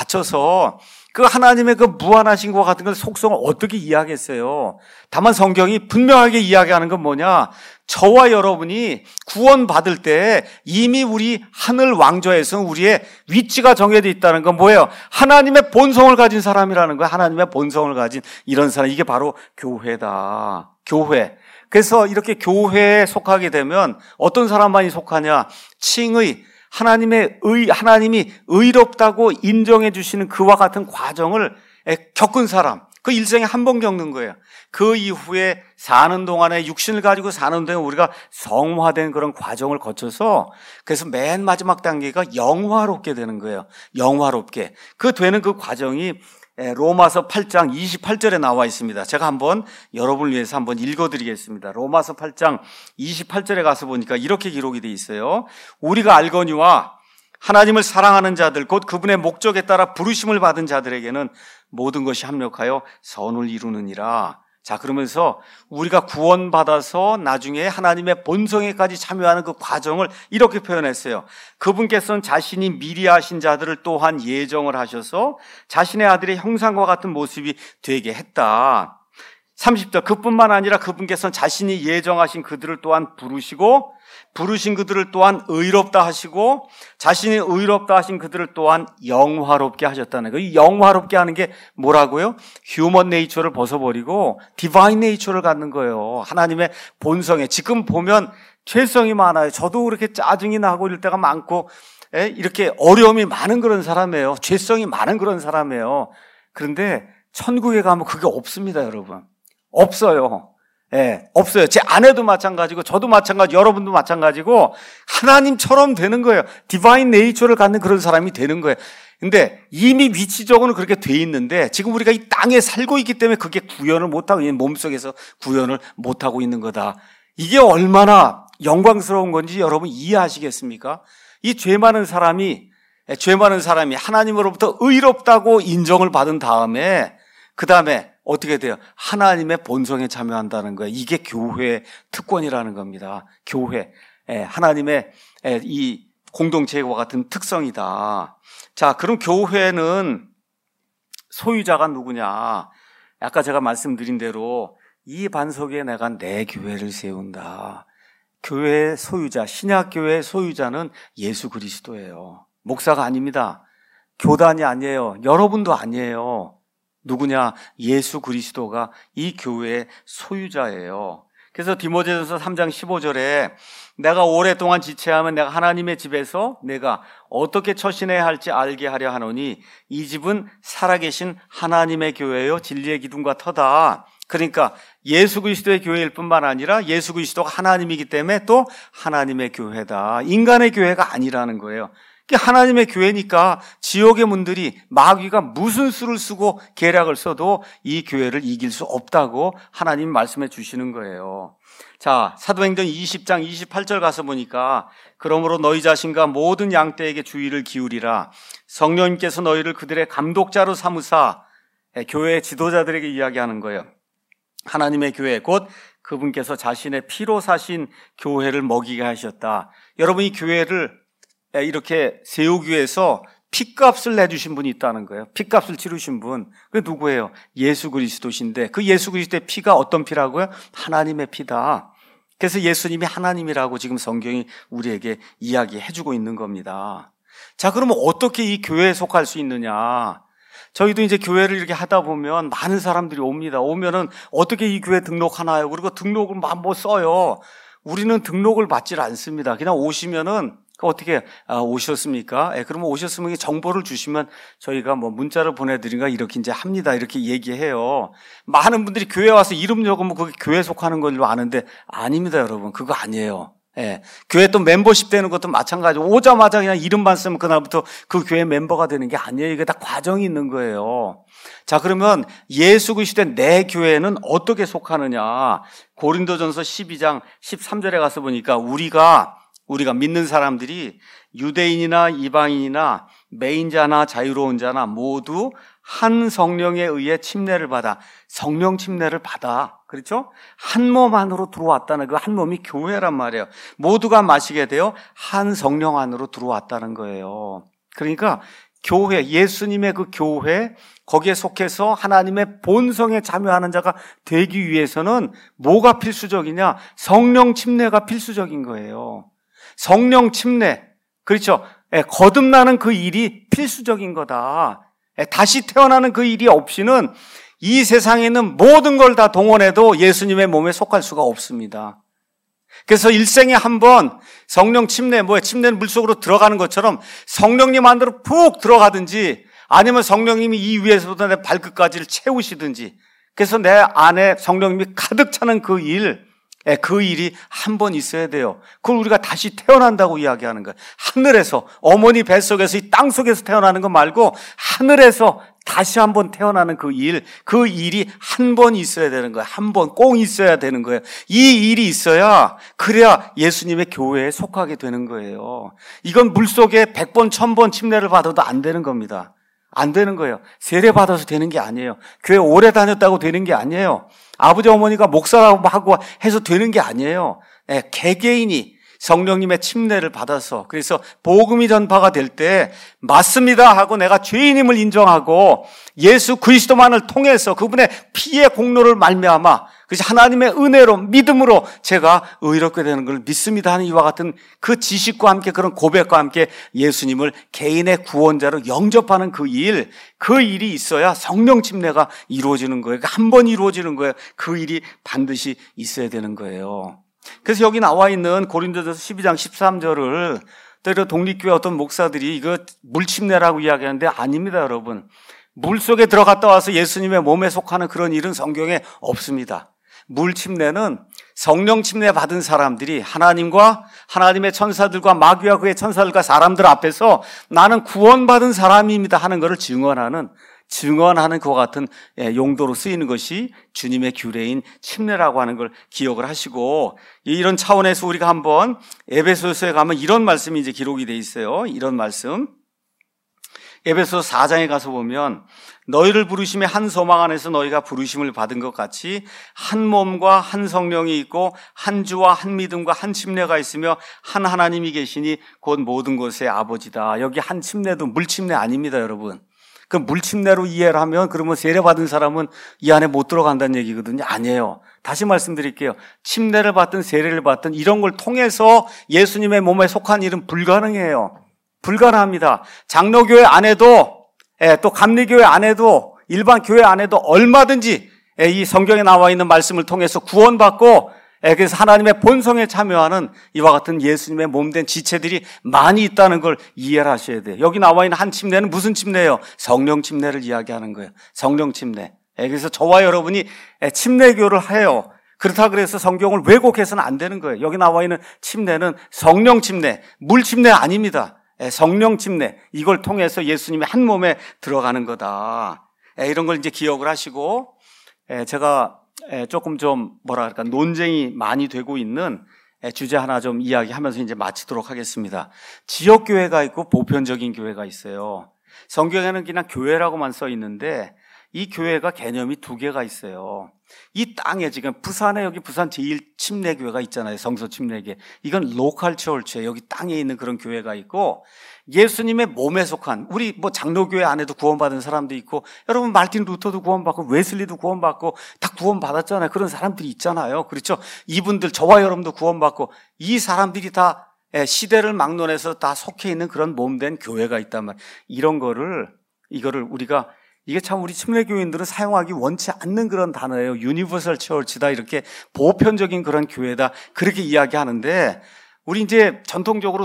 갇혀서 그 하나님의 그 무한하신 것과 같은 그 속성을 어떻게 이해하겠어요? 다만 성경이 분명하게 이야기하는 건 뭐냐? 저와 여러분이 구원받을 때 이미 우리 하늘 왕좌에서 우리의 위치가 정해져 있다는 건 뭐예요? 하나님의 본성을 가진 사람이라는 거예요. 하나님의 본성을 가진 이런 사람. 이게 바로 교회다. 교회. 그래서 이렇게 교회에 속하게 되면 어떤 사람만이 속하냐? 칭의, 하나님의 의, 하나님이 의롭다고 인정해 주시는 그와 같은 과정을 겪은 사람. 그 일생에 한 번 겪는 거예요. 그 이후에 사는 동안에 육신을 가지고 사는 동안에 우리가 성화된 그런 과정을 거쳐서 그래서 맨 마지막 단계가 영화롭게 되는 거예요. 영화롭게. 그 되는 그 과정이 로마서 팔 장 이십팔 절에 나와 있습니다. 제가 한번 여러분을 위해서 한번 읽어드리겠습니다. 로마서 팔 장 이십팔 절에 가서 보니까 이렇게 기록이 되어 있어요. 우리가 알거니와 하나님을 사랑하는 자들 곧 그분의 목적에 따라 부르심을 받은 자들에게는 모든 것이 합력하여 선을 이루느니라. 자, 그러면서 우리가 구원받아서 나중에 하나님의 본성에까지 참여하는 그 과정을 이렇게 표현했어요. 그분께서는 자신이 미리 하신 자들을 또한 예정을 하셔서 자신의 아들의 형상과 같은 모습이 되게 했다. 삼십 절 그뿐만 아니라 그분께서는 자신이 예정하신 그들을 또한 부르시고 부르신 그들을 또한 의롭다 하시고 자신이 의롭다 하신 그들을 또한 영화롭게 하셨다는 거예요. 이 영화롭게 하는 게 뭐라고요? 휴먼 네이처를 벗어버리고 디바인 네이처를 갖는 거예요. 하나님의 본성에. 지금 보면 죄성이 많아요. 저도 그렇게 짜증이 나고 이럴 때가 많고 이렇게 어려움이 많은 그런 사람이에요. 죄성이 많은 그런 사람이에요. 그런데 천국에 가면 그게 없습니다, 여러분. 없어요. 예, 없어요. 제 아내도 마찬가지고 저도 마찬가지, 여러분도 마찬가지고 하나님처럼 되는 거예요. 디바인 네이처를 갖는 그런 사람이 되는 거예요. 근데 이미 위치적으로는 그렇게 돼 있는데 지금 우리가 이 땅에 살고 있기 때문에 그게 구현을 못하고 있는 몸속에서 구현을 못하고 있는 거다. 이게 얼마나 영광스러운 건지 여러분 이해하시겠습니까? 이 죄 많은 사람이 죄 많은 사람이 하나님으로부터 의롭다고 인정을 받은 다음에 그 다음에 어떻게 돼요? 하나님의 본성에 참여한다는 거예요. 이게 교회의 특권이라는 겁니다. 교회. 하나님의 이 공동체와 같은 특성이다. 자, 그럼 교회는 소유자가 누구냐? 아까 제가 말씀드린 대로 이 반석에 내가 내 교회를 세운다. 교회의 소유자, 신약교회의 소유자는 예수 그리스도예요. 목사가 아닙니다. 교단이 아니에요. 여러분도 아니에요. 누구냐? 예수 그리스도가 이 교회의 소유자예요. 그래서 디모데전서 삼 장 십오 절에 내가 오랫동안 지체하면 내가 하나님의 집에서 내가 어떻게 처신해야 할지 알게 하려 하노니 이 집은 살아계신 하나님의 교회요 진리의 기둥과 터다. 그러니까 예수 그리스도의 교회일 뿐만 아니라 예수 그리스도가 하나님이기 때문에 또 하나님의 교회다. 인간의 교회가 아니라는 거예요. 하나님의 교회니까 지옥의 문들이 마귀가 무슨 수를 쓰고 계략을 써도 이 교회를 이길 수 없다고 하나님 말씀해 주시는 거예요. 자, 사도행전 이십 장 이십팔 절 가서 보니까 그러므로 너희 자신과 모든 양떼에게 주의를 기울이라. 성령님께서 너희를 그들의 감독자로 삼으사 교회의 지도자들에게 이야기하는 거예요. 하나님의 교회 곧 그분께서 자신의 피로 사신 교회를 먹이게 하셨다. 여러분 이 교회를 이렇게 세우기 위해서 피값을 내주신 분이 있다는 거예요. 피값을 치르신 분. 그게 누구예요? 예수 그리스도신데 그 예수 그리스도의 피가 어떤 피라고요? 하나님의 피다. 그래서 예수님이 하나님이라고 지금 성경이 우리에게 이야기해주고 있는 겁니다. 자, 그러면 어떻게 이 교회에 속할 수 있느냐? 저희도 이제 교회를 이렇게 하다 보면 많은 사람들이 옵니다. 오면은 어떻게 이 교회 등록하나요? 그리고 등록을 막 뭐 써요. 우리는 등록을 받질 않습니다. 그냥 오시면은 어떻게 오셨습니까? 예, 그러면 오셨으면 정보를 주시면 저희가 뭐 문자를 보내드린가 이렇게 이제 합니다. 이렇게 얘기해요. 많은 분들이 교회 와서 이름 적으면 그게 교회 속하는 걸로 아는데 아닙니다, 여러분. 그거 아니에요. 예. 교회 또 멤버십 되는 것도 마찬가지고 오자마자 그냥 이름만 쓰면 그날부터 그 교회 멤버가 되는 게 아니에요. 이게 다 과정이 있는 거예요. 자, 그러면 예수 그리스도의 내 교회는 어떻게 속하느냐? 고린도전서 십이 장 십삼 절에 가서 보니까 우리가 우리가 믿는 사람들이 유대인이나 이방인이나 매인자나 자유로운 자나 모두 한 성령에 의해 침례를 받아. 성령 침례를 받아. 그렇죠? 한 몸 안으로 들어왔다는 그 한 몸이 교회란 말이에요. 모두가 마시게 되어 한 성령 안으로 들어왔다는 거예요. 그러니까 교회, 예수님의 그 교회, 거기에 속해서 하나님의 본성에 참여하는 자가 되기 위해서는 뭐가 필수적이냐? 성령 침례가 필수적인 거예요. 성령 침례, 그렇죠? 예, 거듭나는 그 일이 필수적인 거다. 예, 다시 태어나는 그 일이 없이는 이 세상에 있는 모든 걸 다 동원해도 예수님의 몸에 속할 수가 없습니다. 그래서 일생에 한 번 성령 침례, 뭐야, 침례는 물속으로 들어가는 것처럼 성령님 안으로 푹 들어가든지 아니면 성령님이 이 위에서부터 내 발끝까지를 채우시든지, 그래서 내 안에 성령님이 가득 차는 그 일, 그 일이 한 번 있어야 돼요. 그걸 우리가 다시 태어난다고 이야기하는 거예요. 하늘에서, 어머니 뱃속에서 이 땅 속에서 태어나는 거 말고 하늘에서 다시 한 번 태어나는 그 일, 그 일이 한 번 있어야 되는 거예요. 한 번 꼭 있어야 되는 거예요. 이 일이 있어야, 그래야 예수님의 교회에 속하게 되는 거예요. 이건 물속에 백 번, 천 번 침례를 받아도 안 되는 겁니다. 안 되는 거예요. 세례 받아서 되는 게 아니에요. 교회 오래 다녔다고 되는 게 아니에요. 아버지 어머니가 목사라고 하고 해서 되는 게 아니에요. 예, 개개인이 성령님의 침례를 받아서, 그래서 복음이 전파가 될 때 맞습니다 하고 내가 죄인임을 인정하고 예수 그리스도만을 통해서 그분의 피의 공로를 말미암아, 그래서 하나님의 은혜로 믿음으로 제가 의롭게 되는 걸 믿습니다 하는 이와 같은 그 지식과 함께, 그런 고백과 함께 예수님을 개인의 구원자로 영접하는 그 일, 그 일이 있어야 성령 침례가 이루어지는 거예요. 한 번 이루어지는 거예요. 그 일이 반드시 있어야 되는 거예요. 그래서 여기 나와 있는 고린도전서 십이 장 십삼 절을 때로 독립교회 어떤 목사들이 이거 물침례라고 이야기하는데 아닙니다, 여러분. 물속에 들어갔다 와서 예수님의 몸에 속하는 그런 일은 성경에 없습니다. 물침례는 성령 침례 받은 사람들이 하나님과 하나님의 천사들과 마귀와 그의 천사들과 사람들 앞에서 나는 구원받은 사람입니다 하는 것을 증언하는 증언하는 그와 같은 용도로 쓰이는 것이 주님의 규례인 침례라고 하는 걸 기억을 하시고, 이런 차원에서 우리가 한번 에베소서에 가면 이런 말씀이 이제 기록이 돼 있어요. 이런 말씀. 에베소 사 장에 가서 보면 너희를 부르심의 한 소망 안에서 너희가 부르심을 받은 것 같이 한 몸과 한 성령이 있고 한 주와 한 믿음과 한 침례가 있으며 한 하나님이 계시니 곧 모든 것의 아버지다. 여기 한 침례도 물침례 아닙니다, 여러분. 그 물침례로 이해를 하면 그러면 세례받은 사람은 이 안에 못 들어간다는 얘기거든요. 아니에요. 다시 말씀드릴게요. 침례를 받든 세례를 받든 이런 걸 통해서 예수님의 몸에 속한 일은 불가능해요. 불가능합니다. 장로교회 안에도, 또 감리교회 안에도, 일반 교회 안에도 얼마든지 이 성경에 나와 있는 말씀을 통해서 구원받고, 그래서 하나님의 본성에 참여하는 이와 같은 예수님의 몸된 지체들이 많이 있다는 걸 이해를 하셔야 돼요. 여기 나와 있는 한 침례는 무슨 침례예요? 성령 침례를 이야기하는 거예요. 성령 침례. 그래서 저와 여러분이 침례교를 해요. 그렇다 그래서 성경을 왜곡해서는 안 되는 거예요. 여기 나와 있는 침례는 성령 침례, 물 침례 아닙니다. 성령 침례, 이걸 통해서 예수님의 한 몸에 들어가는 거다. 이런 걸 이제 기억을 하시고, 제가 조금 좀 뭐라 그럴까 논쟁이 많이 되고 있는 주제 하나 좀 이야기하면서 이제 마치도록 하겠습니다. 지역 교회가 있고 보편적인 교회가 있어요. 성경에는 그냥 교회라고만 써 있는데 이 교회가 개념이 두 개가 있어요. 이 땅에 지금 부산에 여기 부산 제일 침례교회가 있잖아요. 성서 침례교회. 이건 로컬 처치예요. 여기 땅에 있는 그런 교회가 있고, 예수님의 몸에 속한 우리 뭐 장로교회 안에도 구원받은 사람도 있고, 여러분 마르틴 루터도 구원받고 웨슬리도 구원받고 다 구원받았잖아요. 그런 사람들이 있잖아요. 그렇죠? 이분들 저와 여러분도 구원받고, 이 사람들이 다 시대를 막론해서 다 속해 있는 그런 몸된 교회가 있단 말이에요. 이런 거를 이거를 우리가 이게 참 우리 침례교인들은 사용하기 원치 않는 그런 단어예요. 유니버설 처치다, 이렇게 보편적인 그런 교회다, 그렇게 이야기하는데 우리 이제 전통적으로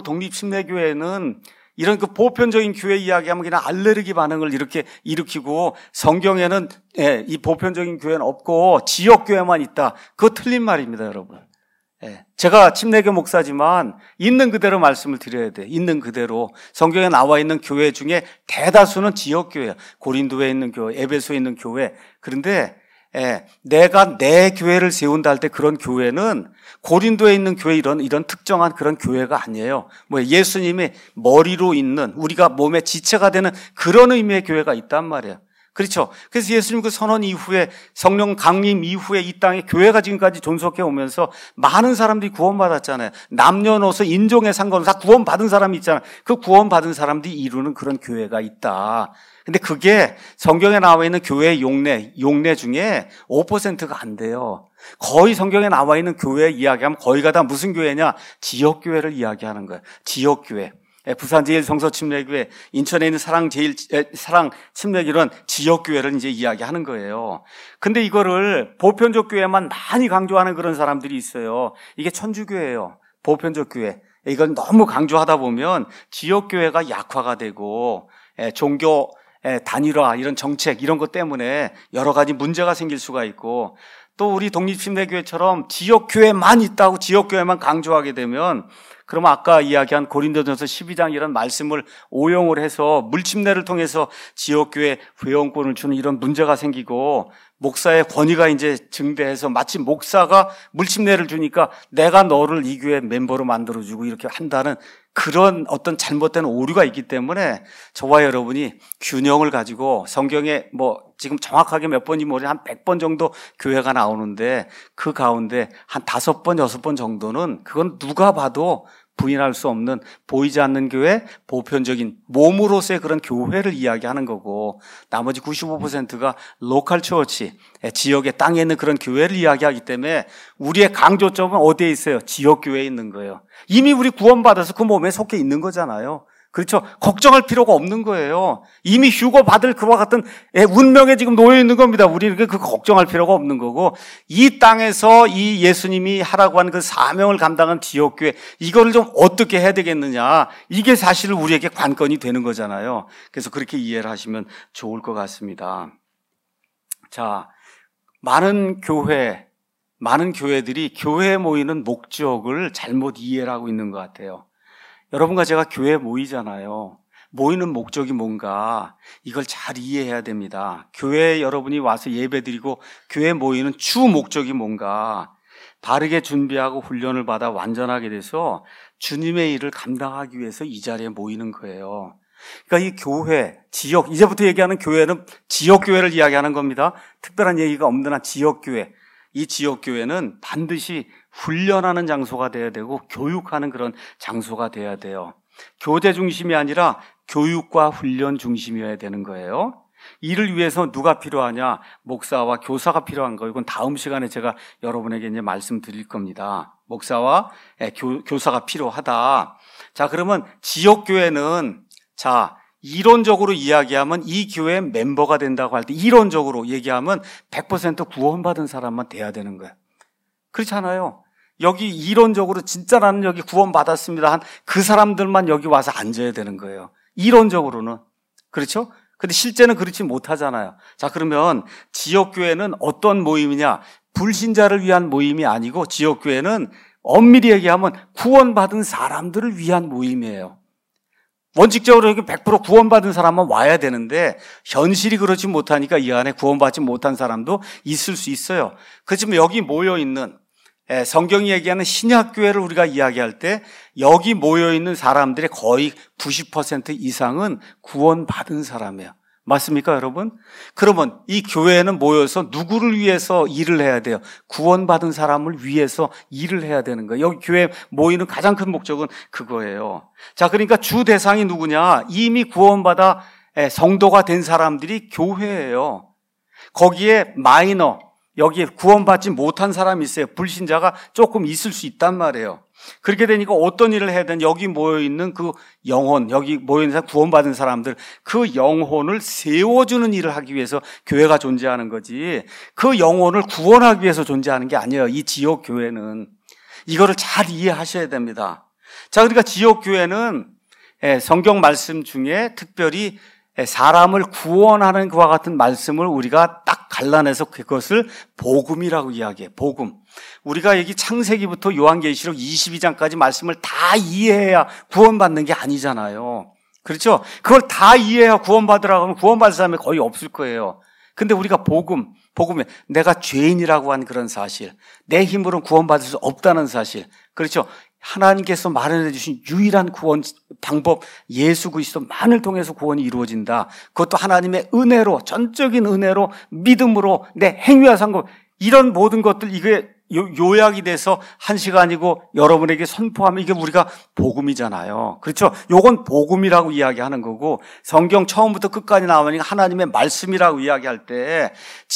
독립침례교회는 이런 그 보편적인 교회 이야기하면 그냥 알레르기 반응을 이렇게 일으키고 성경에는 예, 이 보편적인 교회는 없고 지역교회만 있다. 그거 틀린 말입니다, 여러분. 예, 제가 침례교 목사지만 있는 그대로 말씀을 드려야 돼. 있는 그대로. 성경에 나와 있는 교회 중에 대다수는 지역교회야. 고린도에 있는 교회, 에베소에 있는 교회. 그런데 예, 내가 내 교회를 세운다 할 때 그런 교회는 고린도에 있는 교회 이런 이런 특정한 그런 교회가 아니에요. 뭐 예수님의 머리로 있는 우리가 몸의 지체가 되는 그런 의미의 교회가 있단 말이에요. 그렇죠. 그래서 예수님 그 선언 이후에 성령 강림 이후에 이 땅에 교회가 지금까지 존속해 오면서 많은 사람들이 구원받았잖아요. 남녀노소 인종에 상관없이 다 구원받은 사람이 있잖아요. 그 구원받은 사람들이 이루는 그런 교회가 있다. 근데 그게 성경에 나와 있는 교회의 용례, 용례 중에 오 퍼센트가 안 돼요. 거의 성경에 나와 있는 교회 이야기하면 거의가 다 무슨 교회냐? 지역교회를 이야기하는 거예요. 지역교회. 부산 제일 성서 침례교회, 인천에 있는 사랑 제일 사랑 침례교회는 지역교회를 이제 이야기하는 거예요. 근데 이거를 보편적 교회만 많이 강조하는 그런 사람들이 있어요. 이게 천주교회예요. 보편적 교회. 이건 너무 강조하다 보면 지역교회가 약화가 되고 종교 단일화 이런 정책 이런 것 때문에 여러 가지 문제가 생길 수가 있고 또 우리 독립침례교회처럼 지역교회만 있다고 지역교회만 강조하게 되면 그러면 아까 이야기한 고린도전서 십이 장 이런 말씀을 오용을 해서 물침례를 통해서 지역교회 회원권을 주는 이런 문제가 생기고 목사의 권위가 이제 증대해서 마치 목사가 물침례를 주니까 내가 너를 이 교회 멤버로 만들어주고 이렇게 한다는 그런 어떤 잘못된 오류가 있기 때문에 저와 여러분이 균형을 가지고 성경에 뭐 지금 정확하게 몇 번인지 모르겠는데 한 백 번 정도 교회가 나오는데 그 가운데 한 다섯 번, 여섯 번 정도는 그건 누가 봐도 부인할 수 없는 보이지 않는 교회, 보편적인 몸으로서의 그런 교회를 이야기하는 거고 나머지 구십오 퍼센트가 로컬 처치, 지역의 땅에 있는 그런 교회를 이야기하기 때문에 우리의 강조점은 어디에 있어요? 지역교회에 있는 거예요. 이미 우리 구원받아서 그 몸에 속해 있는 거잖아요. 그렇죠? 걱정할 필요가 없는 거예요. 이미 휴거 받을 그와 같은 운명에 지금 놓여 있는 겁니다. 우리는 그 걱정할 필요가 없는 거고 이 땅에서 이 예수님이 하라고 하는 그 사명을 감당한 지역교회 이거를 좀 어떻게 해야 되겠느냐 이게 사실 우리에게 관건이 되는 거잖아요. 그래서 그렇게 이해를 하시면 좋을 것 같습니다. 자, 많은 교회, 많은 교회들이 교회에 모이는 목적을 잘못 이해를 하고 있는 것 같아요. 여러분과 제가 교회에 모이잖아요. 모이는 목적이 뭔가 이걸 잘 이해해야 됩니다. 교회에 여러분이 와서 예배드리고 교회에 모이는 주 목적이 뭔가 바르게 준비하고 훈련을 받아 완전하게 돼서 주님의 일을 감당하기 위해서 이 자리에 모이는 거예요. 그러니까 이 교회, 지역, 이제부터 얘기하는 교회는 지역교회를 이야기하는 겁니다. 특별한 얘기가 없는 한 지역교회. 이 지역교회는 반드시 훈련하는 장소가 돼야 되고 교육하는 그런 장소가 돼야 돼요. 교제 중심이 아니라 교육과 훈련 중심이어야 되는 거예요. 이를 위해서 누가 필요하냐? 목사와 교사가 필요한 거. 이건 다음 시간에 제가 여러분에게 이제 말씀드릴 겁니다. 목사와 교, 교사가 필요하다. 자, 그러면 지역교회는 자, 이론적으로 이야기하면 이 교회 멤버가 된다고 할 때 이론적으로 얘기하면 백 퍼센트 구원받은 사람만 돼야 되는 거예요. 그렇잖아요. 여기 이론적으로 진짜 나는 여기 구원받았습니다 한 그 사람들만 여기 와서 앉아야 되는 거예요. 이론적으로는. 그렇죠? 근데 실제는 그렇지 못하잖아요. 자, 그러면 지역교회는 어떤 모임이냐? 불신자를 위한 모임이 아니고 지역교회는 엄밀히 얘기하면 구원받은 사람들을 위한 모임이에요. 원칙적으로 여기 백 퍼센트 구원받은 사람만 와야 되는데 현실이 그렇지 못하니까 이 안에 구원받지 못한 사람도 있을 수 있어요. 그렇지만 여기 모여있는 성경이 얘기하는 신약교회를 우리가 이야기할 때 여기 모여있는 사람들의 거의 구십 퍼센트 이상은 구원받은 사람이에요. 맞습니까, 여러분? 그러면 이 교회에는 모여서 누구를 위해서 일을 해야 돼요? 구원받은 사람을 위해서 일을 해야 되는 거예요. 여기 교회에 모이는 가장 큰 목적은 그거예요. 자, 그러니까 주 대상이 누구냐? 이미 구원받아 성도가 된 사람들이 교회예요. 거기에 마이너, 여기에 구원받지 못한 사람이 있어요. 불신자가 조금 있을 수 있단 말이에요. 그렇게 되니까 어떤 일을 해야 되는 여기 모여있는 그 영혼, 여기 모여있는 사람, 구원받은 사람들, 그 영혼을 세워주는 일을 하기 위해서 교회가 존재하는 거지 그 영혼을 구원하기 위해서 존재하는 게 아니에요. 이 지역교회는. 이거를 잘 이해하셔야 됩니다. 자, 그러니까 지역교회는 성경 말씀 중에 특별히 사람을 구원하는 그와 같은 말씀을 우리가 딱 갈라내서 그것을 복음이라고 이야기해. 복음. 우리가 여기 창세기부터 요한계시록 이십이 장까지 말씀을 다 이해해야 구원받는 게 아니잖아요. 그렇죠? 그걸 다 이해해야 구원받으라고 하면 구원받을 사람이 거의 없을 거예요. 근데 우리가 복음, 복음에 내가 죄인이라고 한 그런 사실, 내 힘으로는 구원받을 수 없다는 사실, 그렇죠? 하나님께서 마련해 주신 유일한 구원 방법 예수 그리스도만을 통해서 구원이 이루어진다. 그것도 하나님의 은혜로, 전적인 은혜로, 믿음으로, 내 행위와 상관, 이런 모든 것들 이게 요약이 돼서 한 시간이고 여러분에게 선포하면 이게 우리가 복음이잖아요. 그렇죠? 요건 복음이라고 이야기하는 거고, 성경 처음부터 끝까지 나오니까 하나님의 말씀이라고 이야기할 때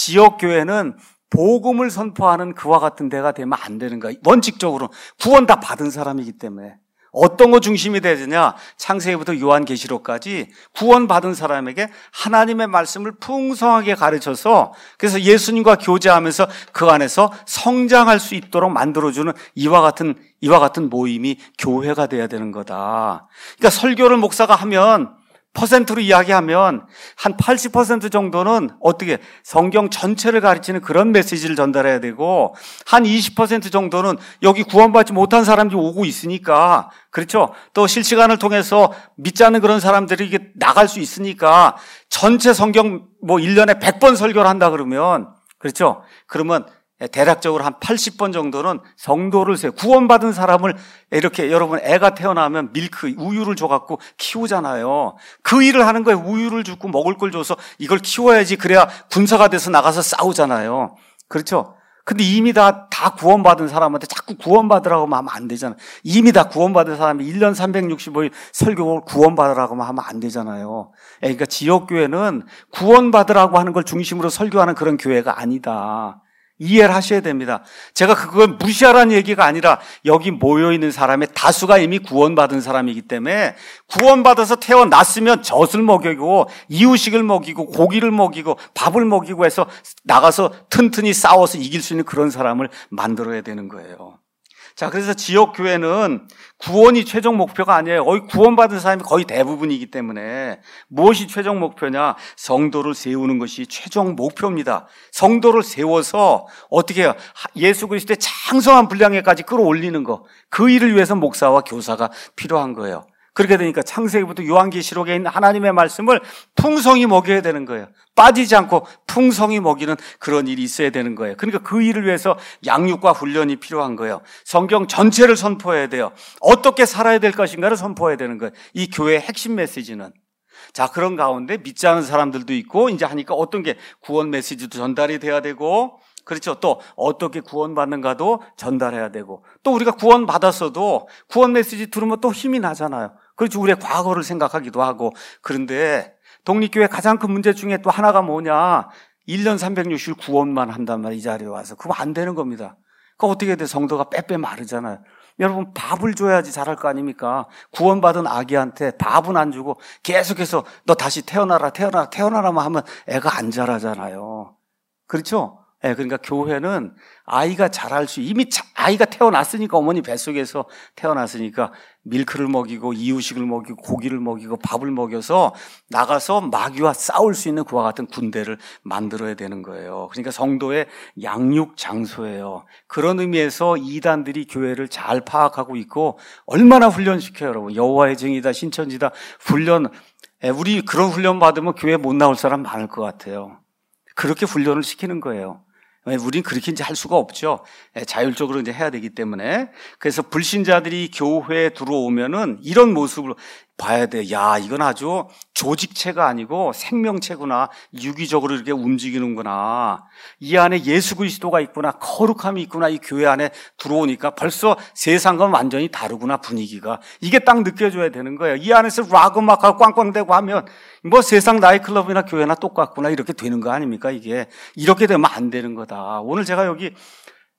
지역교회는 복음을 선포하는 그와 같은 데가 되면 안 되는 거야. 원칙적으로 구원 다 받은 사람이기 때문에. 어떤 거 중심이 되느냐? 창세기부터 요한계시록까지 구원받은 사람에게 하나님의 말씀을 풍성하게 가르쳐서, 그래서 예수님과 교제하면서 그 안에서 성장할 수 있도록 만들어주는 이와 같은 이와 같은 모임이 교회가 돼야 되는 거다. 그러니까 설교를 목사가 하면, 퍼센트로 이야기하면 한 팔십 퍼센트 정도는 어떻게 성경 전체를 가르치는 그런 메시지를 전달해야 되고, 한 이십 퍼센트 정도는 여기 구원받지 못한 사람들이 오고 있으니까, 그렇죠? 또 실시간을 통해서 믿지 않는 그런 사람들이 이게 나갈 수 있으니까 전체 성경 뭐 일 년에 백 번 설교를 한다 그러면, 그렇죠? 그러면 대략적으로 한 팔십 번 정도는 성도를 세워, 구원받은 사람을 이렇게, 여러분 애가 태어나면 밀크, 우유를 줘갖고 키우잖아요. 그 일을 하는 거예요. 우유를 주고 먹을 걸 줘서 이걸 키워야지, 그래야 군사가 돼서 나가서 싸우잖아요. 그렇죠? 근데 이미 다, 다 구원받은 사람한테 자꾸 구원받으라고 하면 안 되잖아요. 이미 다 구원받은 사람이 일 년 삼백육십오 일 설교를 구원받으라고 하면 안 되잖아요. 그러니까 지역교회는 구원받으라고 하는 걸 중심으로 설교하는 그런 교회가 아니다. 이해를 하셔야 됩니다. 제가 그걸 무시하라는 얘기가 아니라 여기 모여있는 사람의 다수가 이미 구원받은 사람이기 때문에 구원받아서 태어났으면 젖을 먹이고 이유식을 먹이고 고기를 먹이고 밥을 먹이고 해서 나가서 튼튼히 싸워서 이길 수 있는 그런 사람을 만들어야 되는 거예요. 자, 그래서 지역교회는 구원이 최종 목표가 아니에요. 거의 구원받은 사람이 거의 대부분이기 때문에 무엇이 최종 목표냐? 성도를 세우는 것이 최종 목표입니다. 성도를 세워서 어떻게 해요? 예수 그리스도의 장성한 분량에까지 끌어올리는 거. 그 일을 위해서 목사와 교사가 필요한 거예요. 그렇게 되니까 창세기부터 요한계시록에 있는 하나님의 말씀을 풍성히 먹여야 되는 거예요. 빠지지 않고 풍성히 먹이는 그런 일이 있어야 되는 거예요. 그러니까 그 일을 위해서 양육과 훈련이 필요한 거예요. 성경 전체를 선포해야 돼요. 어떻게 살아야 될 것인가를 선포해야 되는 거예요. 이 교회의 핵심 메시지는. 자, 그런 가운데 믿지 않은 사람들도 있고, 이제 하니까 어떤 게 구원 메시지도 전달이 돼야 되고, 그렇죠. 또 어떻게 구원받는가도 전달해야 되고, 또 우리가 구원받았어도 구원 메시지 들으면 또 힘이 나잖아요. 그렇죠. 우리의 과거를 생각하기도 하고. 그런데 독립교회 가장 큰 문제 중에 또 하나가 뭐냐? 일 년 삼백육십 일 구원만 한단 말이에요. 이 자리에 와서. 그거 안 되는 겁니다. 그거 어떻게 돼? 성도가 빼빼 마르잖아요. 여러분, 밥을 줘야지 잘할 거 아닙니까? 구원받은 아기한테 밥은 안 주고 계속해서 너 다시 태어나라 태어나라 태어나라만 하면 애가 안 자라잖아요. 그렇죠? 예, 그러니까 교회는 아이가 자랄 수, 이미 아이가 태어났으니까, 어머니 뱃속에서 태어났으니까 밀크를 먹이고 이유식을 먹이고 고기를 먹이고 밥을 먹여서 나가서 마귀와 싸울 수 있는 그와 같은 군대를 만들어야 되는 거예요. 그러니까 성도의 양육 장소예요. 그런 의미에서 이단들이 교회를 잘 파악하고 있고, 얼마나 훈련시켜요, 여러분. 여호와의 증이다, 신천지다, 훈련. 예, 우리 그런 훈련 받으면 교회 못 나올 사람 많을 것 같아요. 그렇게 훈련을 시키는 거예요. 우린 그렇게 이제 할 수가 없죠. 자율적으로 이제 해야 되기 때문에. 그래서 불신자들이 교회에 들어오면은 이런 모습으로 봐야 돼. 야, 이건 아주 조직체가 아니고 생명체구나. 유기적으로 이렇게 움직이는구나. 이 안에 예수 그리스도가 있구나. 거룩함이 있구나. 이 교회 안에 들어오니까 벌써 세상과는 완전히 다르구나, 분위기가. 이게 딱 느껴져야 되는 거예요. 이 안에서 락 음악하고 꽝꽝대고 하면 뭐 세상 나이클럽이나 교회나 똑같구나, 이렇게 되는 거 아닙니까? 이게 이렇게 되면 안 되는 거다. 오늘 제가 여기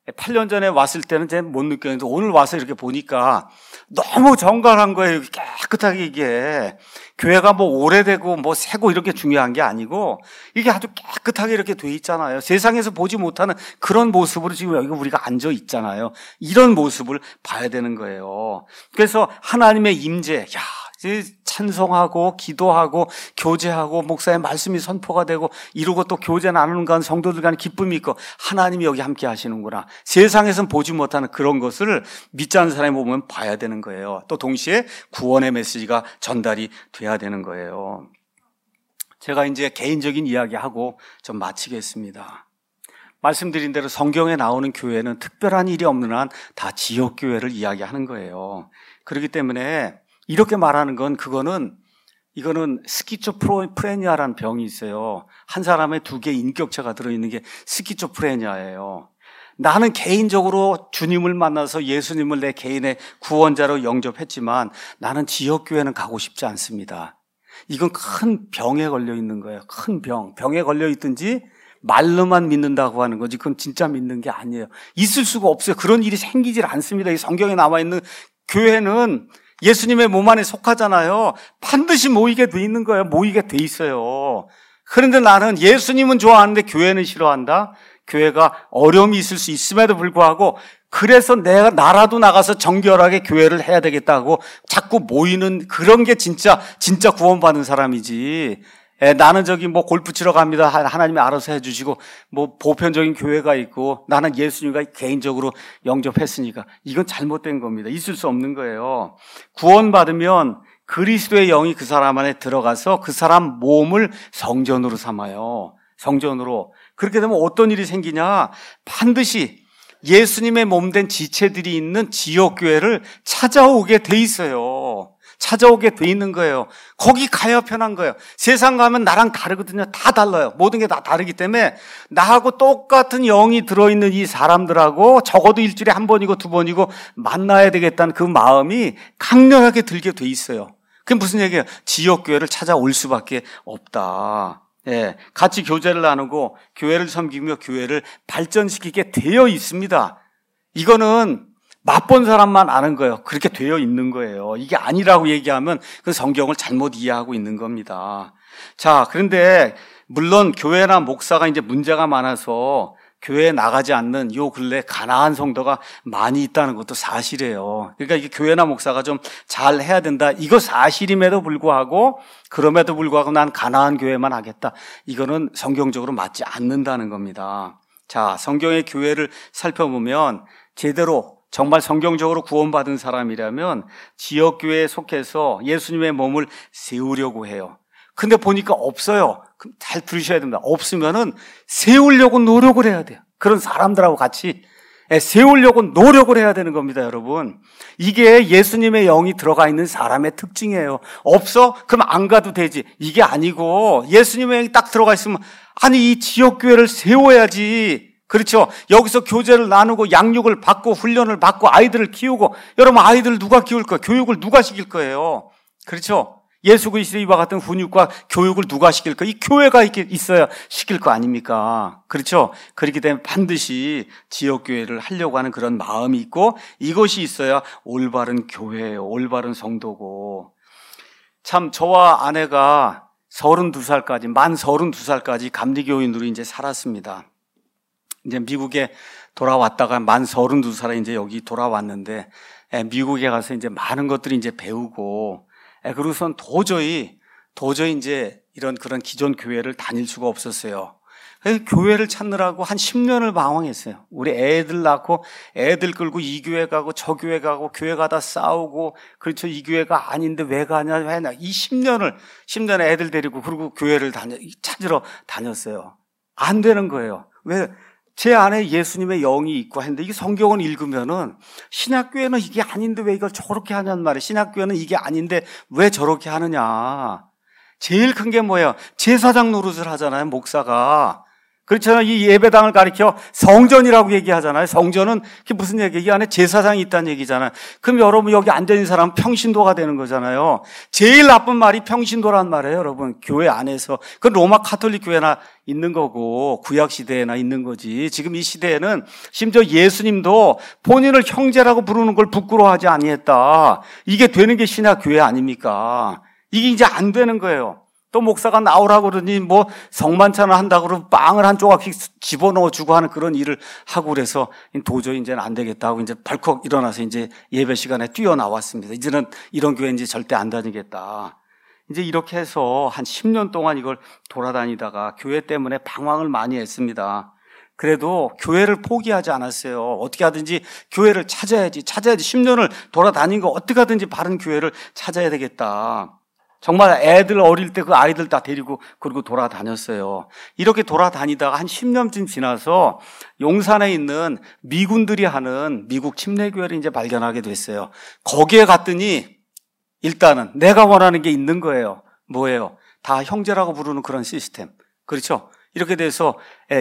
팔 년 전에 왔을 때는 제가 못 느꼈는데 오늘 와서 이렇게 보니까 너무 정갈한 거예요. 깨끗하게 이게. 교회가 뭐 오래되고 뭐 새고 이렇게 중요한 게 아니고 이게 아주 깨끗하게 이렇게 돼 있잖아요. 세상에서 보지 못하는 그런 모습으로 지금 여기 우리가 앉아 있잖아요. 이런 모습을 봐야 되는 거예요. 그래서 하나님의 임재, 야, 찬송하고 기도하고 교제하고 목사의 말씀이 선포가 되고 이러고 또 교제 나누는 간 성도들 간에 기쁨이 있고 하나님이 여기 함께 하시는구나. 세상에서는 보지 못하는 그런 것을 믿지 않는 사람이 보면 봐야 되는 거예요. 또 동시에 구원의 메시지가 전달이 돼야 되는 거예요. 제가 이제 개인적인 이야기하고 좀 마치겠습니다. 말씀드린 대로 성경에 나오는 교회는 특별한 일이 없는 한 다 지역교회를 이야기하는 거예요. 그렇기 때문에 이렇게 말하는 건 그거는 이거는 스키초프레니아라는 병이 있어요. 한 사람의 두 개의 인격체가 들어있는 게 스키초프레니아예요. 나는 개인적으로 주님을 만나서 예수님을 내 개인의 구원자로 영접했지만 나는 지역교회는 가고 싶지 않습니다. 이건 큰 병에 걸려 있는 거예요. 큰 병. 병에 걸려 있든지 말로만 믿는다고 하는 거지 그건 진짜 믿는 게 아니에요. 있을 수가 없어요. 그런 일이 생기질 않습니다. 이 성경에 나와 있는 교회는 예수님의 몸 안에 속하잖아요. 반드시 모이게 돼 있는 거예요. 모이게 돼 있어요. 그런데 나는 예수님은 좋아하는데 교회는 싫어한다? 교회가 어려움이 있을 수 있음에도 불구하고 그래서 내가 나라도 나가서 정결하게 교회를 해야 되겠다고 자꾸 모이는 그런 게 진짜 진짜 구원받은 사람이지. 에, 나는 저기 뭐 골프 치러 갑니다. 하나님이 알아서 해주시고 뭐 보편적인 교회가 있고 나는 예수님과 개인적으로 영접했으니까 이건 잘못된 겁니다. 있을 수 없는 거예요. 구원받으면 그리스도의 영이 그 사람 안에 들어가서 그 사람 몸을 성전으로 삼아요. 성전으로. 그렇게 되면 어떤 일이 생기냐? 반드시 예수님의 몸된 지체들이 있는 지역교회를 찾아오게 돼 있어요. 찾아오게 돼 있는 거예요. 거기 가야 편한 거예요. 세상 가면 나랑 다르거든요. 다 달라요. 모든 게 다 다르기 때문에 나하고 똑같은 영이 들어있는 이 사람들하고 적어도 일주일에 한 번이고 두 번이고 만나야 되겠다는 그 마음이 강렬하게 들게 돼 있어요. 그게 무슨 얘기예요? 지역교회를 찾아올 수밖에 없다. 예, 같이 교제를 나누고 교회를 섬기며 교회를 발전시키게 되어 있습니다. 이거는 맛본 사람만 아는 거예요. 그렇게 되어 있는 거예요. 이게 아니라고 얘기하면 그 성경을 잘못 이해하고 있는 겁니다. 자, 그런데 물론 교회나 목사가 이제 문제가 많아서 교회에 나가지 않는 요 근래 가난한 성도가 많이 있다는 것도 사실이에요. 그러니까 이게 교회나 목사가 좀 잘 해야 된다. 이거 사실임에도 불구하고 그럼에도 불구하고 난 가난한 교회만 하겠다. 이거는 성경적으로 맞지 않는다는 겁니다. 자, 성경의 교회를 살펴보면 제대로 정말 성경적으로 구원받은 사람이라면 지역교회에 속해서 예수님의 몸을 세우려고 해요. 근데 보니까 없어요. 그럼 잘 들으셔야 됩니다. 없으면은 세우려고 노력을 해야 돼요. 그런 사람들하고 같이 세우려고 노력을 해야 되는 겁니다, 여러분. 이게 예수님의 영이 들어가 있는 사람의 특징이에요. 없어? 그럼 안 가도 되지. 이게 아니고 예수님의 영이 딱 들어가 있으면 아니 이 지역교회를 세워야지. 그렇죠. 여기서 교제를 나누고 양육을 받고 훈련을 받고 아이들을 키우고 여러분 아이들을 누가 키울 거예요? 교육을 누가 시킬 거예요? 그렇죠. 예수 그리스도의 이와 같은 훈육과 교육을 누가 시킬 거예요? 이 교회가 있어야 시킬 거 아닙니까? 그렇죠. 그렇기 때문에 반드시 지역교회를 하려고 하는 그런 마음이 있고 이것이 있어야 올바른 교회예요. 올바른 성도고. 참 저와 아내가 서른두 살까지 만 서른두 살까지 감리교인으로 이제 살았습니다. 이제 미국에 돌아왔다가 만 서른두 살에 이제 여기 돌아왔는데, 미국에 가서 이제 많은 것들이 이제 배우고, 그러고선 도저히, 도저히 이제 이런 그런 기존 교회를 다닐 수가 없었어요. 그래서 교회를 찾느라고 한 십 년을 방황했어요. 우리 애들 낳고 애들 끌고 이 교회 가고 저 교회 가고 교회 가다 싸우고, 그렇죠. 이 교회가 아닌데 왜 가냐, 왜 나. 이 십 년을, 십 년에 애들 데리고 그리고 교회를 다녀, 찾으러 다녔어요. 안 되는 거예요. 왜? 제 안에 예수님의 영이 있고 했는데 이게 성경을 읽으면은 신학교회는 이게 아닌데 왜 이걸 저렇게 하냐는 말이에요. 신학교회는 이게 아닌데 왜 저렇게 하느냐. 제일 큰 게 뭐예요? 제사장 노릇을 하잖아요, 목사가. 그렇잖아요. 이 예배당을 가리켜 성전이라고 얘기하잖아요. 성전은 그게 무슨 얘기예요? 이 안에 제사장이 있다는 얘기잖아요. 그럼 여러분 여기 앉아있는 사람은 평신도가 되는 거잖아요. 제일 나쁜 말이 평신도란 말이에요, 여러분. 교회 안에서. 그건 로마 카톨릭 교회나 있는 거고 구약 시대에나 있는 거지. 지금 이 시대에는 심지어 예수님도 본인을 형제라고 부르는 걸 부끄러워하지 아니했다. 이게 되는 게 신약 교회 아닙니까? 이게 이제 안 되는 거예요. 또 목사가 나오라고 그러니 뭐 성만찬을 한다고 그러고 빵을 한 조각씩 집어넣어 주고 하는 그런 일을 하고 그래서 도저히 이제는 안 되겠다 하고 이제 벌컥 일어나서 이제 예배 시간에 뛰어나왔습니다. 이제는 이런 교회 이제 절대 안 다니겠다. 이제 이렇게 해서 한 십 년 동안 이걸 돌아다니다가 교회 때문에 방황을 많이 했습니다. 그래도 교회를 포기하지 않았어요. 어떻게 하든지 교회를 찾아야지, 찾아야지. 십 년을 돌아다닌 거 어떻게 하든지 바른 교회를 찾아야 되겠다. 정말 애들 어릴 때 그 아이들 다 데리고 그리고 돌아다녔어요. 이렇게 돌아다니다가 한 십 년쯤 지나서 용산에 있는 미군들이 하는 미국 침례교회를 이제 발견하게 됐어요. 거기에 갔더니 일단은 내가 원하는 게 있는 거예요. 뭐예요? 다 형제라고 부르는 그런 시스템. 그렇죠? 이렇게 돼서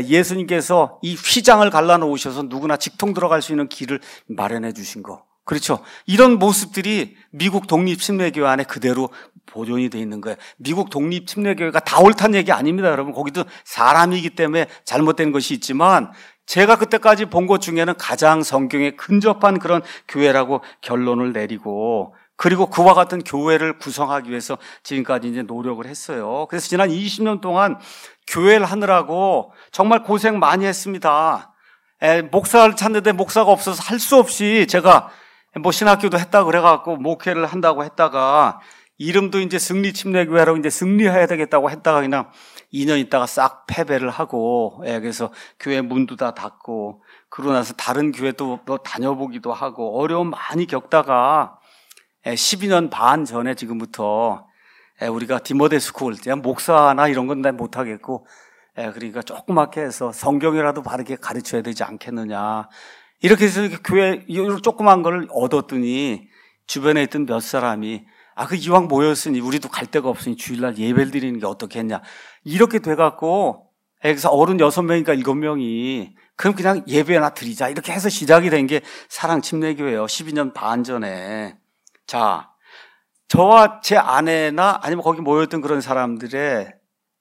예수님께서 이 휘장을 갈라놓으셔서 누구나 직통 들어갈 수 있는 길을 마련해 주신 거. 그렇죠? 이런 모습들이 미국 독립침례교회 안에 그대로 보존이 돼 있는 거예요. 미국 독립침례교회가 다 옳다는 얘기 아닙니다, 여러분. 거기도 사람이기 때문에 잘못된 것이 있지만 제가 그때까지 본 것 중에는 가장 성경에 근접한 그런 교회라고 결론을 내리고 그리고 그와 같은 교회를 구성하기 위해서 지금까지 이제 노력을 했어요. 그래서 지난 이십 년 동안 교회를 하느라고 정말 고생 많이 했습니다. 에, 목사를 찾는데 목사가 없어서 할 수 없이 제가 뭐 신학교도 했다고 그래갖고 목회를 한다고 했다가 이름도 이제 승리침례교회라고 이제 승리해야 되겠다고 했다가 그냥 이 년 있다가 싹 패배를 하고, 예, 그래서 교회 문도 다 닫고, 그러고 나서 다른 교회도 뭐 다녀보기도 하고, 어려움 많이 겪다가, 예, 십이 년 반 전에 지금부터, 예, 우리가 디모데 스쿨, 목사나 이런 건 난 못하겠고, 예, 그러니까 조그맣게 해서 성경이라도 바르게 가르쳐야 되지 않겠느냐. 이렇게 해서 교회, 이런 조그만 걸 얻었더니, 주변에 있던 몇 사람이, 아, 그 이왕 모였으니 우리도 갈 데가 없으니 주일날 예배를 드리는 게 어떻겠냐. 이렇게 돼갖고, 그래서 어른 여섯 명이니까 일곱 명이, 그럼 그냥 예배나 드리자. 이렇게 해서 시작이 된 게 사랑침례교회예요. 십이 년 반 전에. 자, 저와 제 아내나 아니면 거기 모였던 그런 사람들의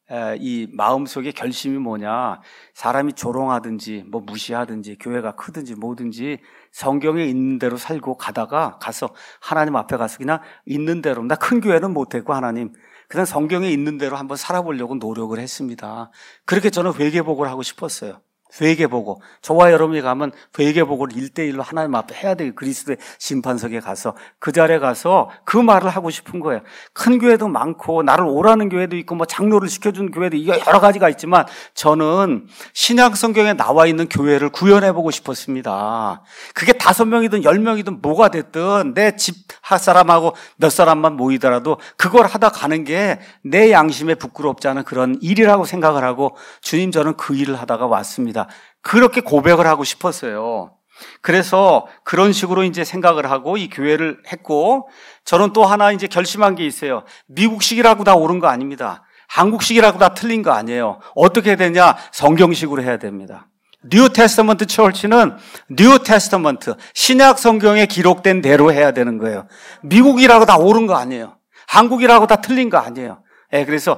이 마음속의 결심이 뭐냐. 사람이 조롱하든지 뭐 무시하든지 교회가 크든지 뭐든지 성경에 있는 대로 살고 가다가 가서 하나님 앞에 가서 그냥 있는 대로, 나 큰 교회는 못했고 하나님 그냥 성경에 있는 대로 한번 살아보려고 노력을 했습니다. 그렇게 저는 회개복을 하고 싶었어요. 회개보고, 저와 여러분이 가면 회개보고를 일대일로 하나님 앞에 해야 되고 그리스도의 심판석에 가서 그 자리에 가서 그 말을 하고 싶은 거예요. 큰 교회도 많고 나를 오라는 교회도 있고 뭐 장로를 시켜주는 교회도 이거 여러 가지가 있지만 저는 신약 성경에 나와 있는 교회를 구현해보고 싶었습니다. 그게 다섯 명이든 열 명이든 뭐가 됐든 내 집 한 사람하고 몇 사람만 모이더라도 그걸 하다 가는 게 내 양심에 부끄럽지 않은 그런 일이라고 생각을 하고 주님 저는 그 일을 하다가 왔습니다. 그렇게 고백을 하고 싶었어요. 그래서 그런 식으로 이제 생각을 하고 이 교회를 했고, 저는 또 하나 이제 결심한 게 있어요. 미국식이라고 다 옳은 거 아닙니다. 한국식이라고 다 틀린 거 아니에요. 어떻게 해야 되냐? 성경식으로 해야 됩니다. 뉴 테스터먼트 처치는 뉴 테스터먼트, 신약 성경에 기록된 대로 해야 되는 거예요. 미국이라고 다 옳은 거 아니에요. 한국이라고 다 틀린 거 아니에요. 예, 그래서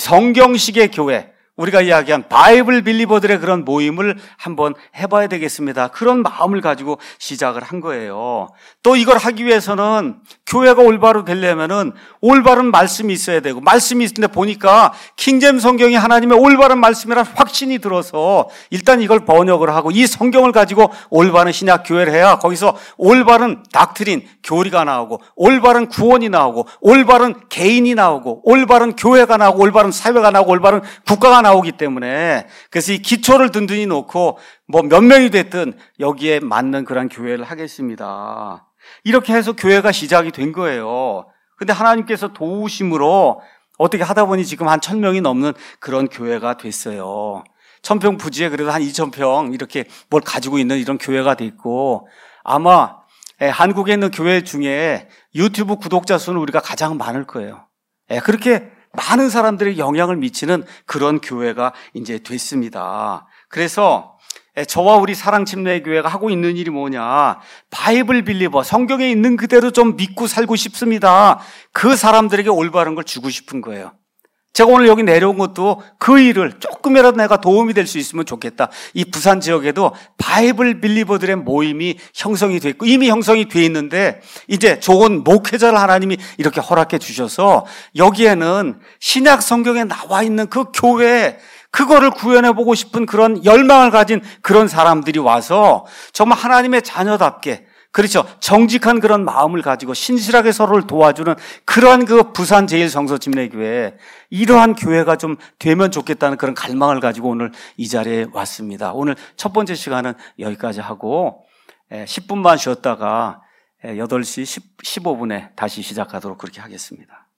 성경식의 교회, 우리가 이야기한 바이블 빌리버들의 그런 모임을 한번 해봐야 되겠습니다. 그런 마음을 가지고 시작을 한 거예요. 또 이걸 하기 위해서는 교회가 올바로 되려면은 올바른 말씀이 있어야 되고, 말씀이 있는데 보니까 킹잼 성경이 하나님의 올바른 말씀이란 확신이 들어서 일단 이걸 번역을 하고 이 성경을 가지고 올바른 신약 교회를 해야 거기서 올바른 닥트린, 교리가 나오고 올바른 구원이 나오고 올바른 개인이 나오고 올바른 교회가 나오고 올바른 사회가 나오고 올바른 국가가 나오기 때문에, 그래서 이 기초를 든든히 놓고 뭐 몇 명이 됐든 여기에 맞는 그런 교회를 하겠습니다. 이렇게 해서 교회가 시작이 된 거예요. 근데 하나님께서 도우심으로 어떻게 하다 보니 지금 한 천 명이 넘는 그런 교회가 됐어요. 천평 부지에 그래도 한 이천 평 이렇게 뭘 가지고 있는 이런 교회가 됐고, 아마 한국에 있는 교회 중에 유튜브 구독자 수는 우리가 가장 많을 거예요. 그렇게 많은 사람들에게 영향을 미치는 그런 교회가 이제 됐습니다. 그래서 저와 우리 사랑침례교회가 하고 있는 일이 뭐냐, 바이블 빌리버, 성경에 있는 그대로 좀 믿고 살고 싶습니다. 그 사람들에게 올바른 걸 주고 싶은 거예요. 제가 오늘 여기 내려온 것도 그 일을 조금이라도 내가 도움이 될 수 있으면 좋겠다. 이 부산 지역에도 바이블 빌리버들의 모임이 형성이 됐고, 이미 형성이 돼 있는데 이제 좋은 목회자를 하나님이 이렇게 허락해 주셔서 여기에는 신약 성경에 나와 있는 그 교회, 그거를 구현해 보고 싶은 그런 열망을 가진 그런 사람들이 와서 정말 하나님의 자녀답게, 그렇죠, 정직한 그런 마음을 가지고 신실하게 서로를 도와주는 그러한 그 부산 제일성서침례교회, 이러한 교회가 좀 되면 좋겠다는 그런 갈망을 가지고 오늘 이 자리에 왔습니다. 오늘 첫 번째 시간은 여기까지 하고 십 분만 쉬었다가 여덟 시 십오 분에 다시 시작하도록 그렇게 하겠습니다.